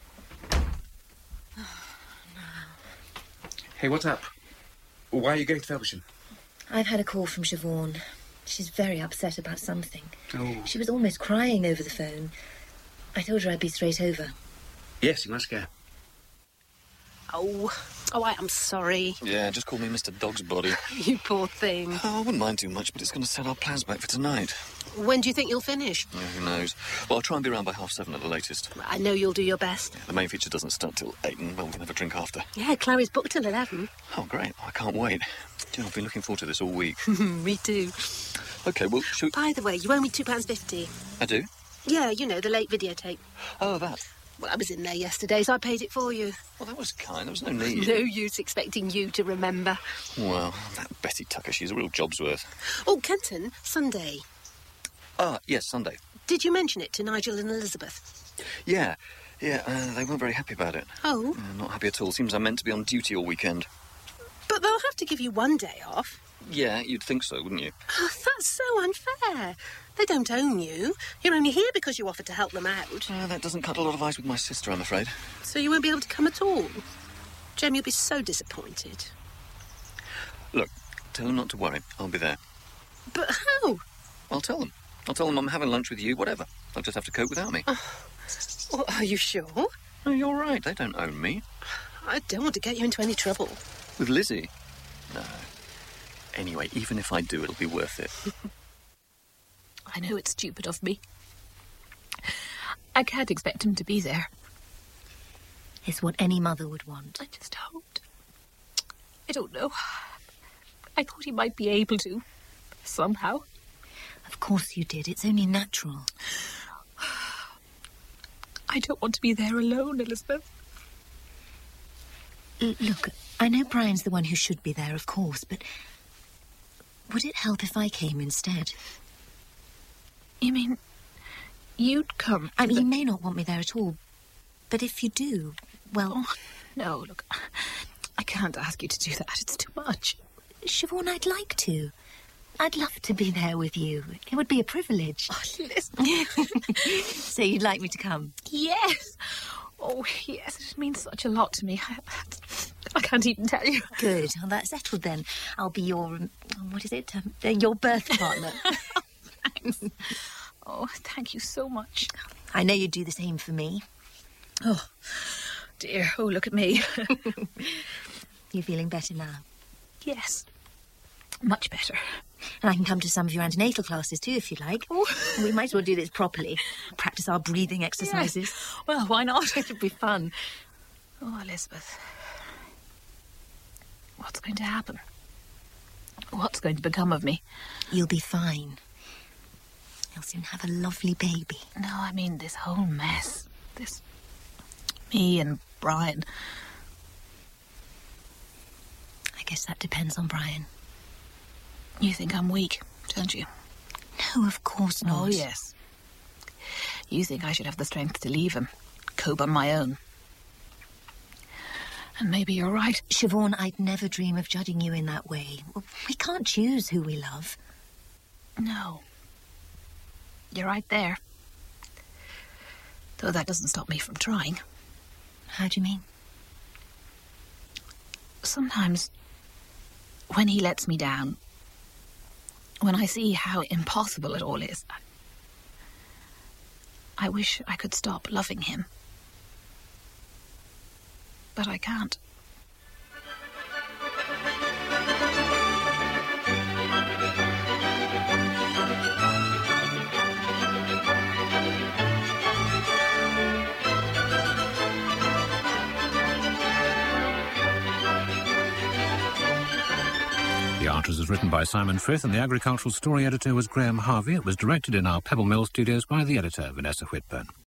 Hey, what's up? Why are you going to Felpersham? I've had a call from Siobhan. She's very upset about something. Oh. She was almost crying over the phone. I told her I'd be straight over. Yes, you must go. Oh, oh, I am sorry. Yeah, just call me Mister Dog's Body. You poor thing. Oh, I wouldn't mind too much, but it's going to set our plans back for tonight. When do you think you'll finish? Yeah, who knows? Well, I'll try and be around by half seven at the latest. I know you'll do your best. The main feature doesn't start till eight, and well, we can have a drink after. Yeah, Clary's booked till eleven. Oh, great. I can't wait. You know, I've been looking forward to this all week. Me too. OK, well, should we... By the way, you owe me two pounds fifty. I do? Yeah, you know, the late videotape. Oh, that. Well, I was in there yesterday, so I paid it for you. Well, that was kind. There was no need. No use expecting you to remember. Well, that Betty Tucker, she's a real job's worth. Oh, Kenton, Sunday. Ah, yes, Sunday. Did you mention it to Nigel and Elizabeth? Yeah, yeah, uh, they weren't very happy about it. Oh? Uh, not happy at all. Seems I'm meant to be on duty all weekend. But they'll have to give you one day off. Yeah, you'd think so, wouldn't you? Oh, that's so unfair. They don't own you. You're only here because you offered to help them out. Uh, that doesn't cut a lot of ice with my sister, I'm afraid. So you won't be able to come at all? Jem, you'll be so disappointed. Look, tell them not to worry. I'll be there. But how? I'll tell them. I'll tell them I'm having lunch with you, whatever. They'll just have to cope without me. Oh, well, are you sure? Oh, you're right. They don't own me. I don't want to get you into any trouble. With Lizzie? No. Anyway, even if I do, it'll be worth it. I know it's stupid of me. I can't expect him to be there. It's what any mother would want. I just hoped. I don't know. I thought he might be able to. Somehow. Of course you did. It's only natural. I don't want to be there alone, Elizabeth. L- look, I know Brian's the one who should be there, of course, but would it help if I came instead? You mean you'd come? I mean, you may not want me there at all, but if you do, well... Oh, no, look, I can't ask you to do that. It's too much. Siobhan, I'd like to. I'd love to be there with you. It would be a privilege. Oh, listen. So you'd like me to come? Yes. Oh, yes, it means such a lot to me. I, I can't even tell you. Good. Well, that's settled then. I'll be your, um, what is it? Um, uh, your birth partner. Thanks. Oh, thank you so much. I know you'd do the same for me. Oh, dear. Oh, look at me. You're feeling better now? Yes. Much better. And I can come to some of your antenatal classes too, if you like. Oh. We might as well do this properly. Practice our breathing exercises. Yes. Well, why not? It'll be fun. Oh, Elizabeth. What's going to happen? What's going to become of me? You'll be fine. You'll soon have a lovely baby. No, I mean this whole mess. This... me and Brian. I guess that depends on Brian. You think I'm weak, don't you? No, of course not. Oh, yes. You think I should have the strength to leave him, cope on my own. And maybe you're right. Siobhan, I'd never dream of judging you in that way. We can't choose who we love. No. You're right there. Though that doesn't stop me from trying. How do you mean? Sometimes, when he lets me down, when I see how impossible it all is, I, I wish I could stop loving him. But I can't. The Archers was written by Simon Frith and the agricultural story editor was Graham Harvey. It was directed in our Pebble Mill studios by the editor, Vanessa Whitburn.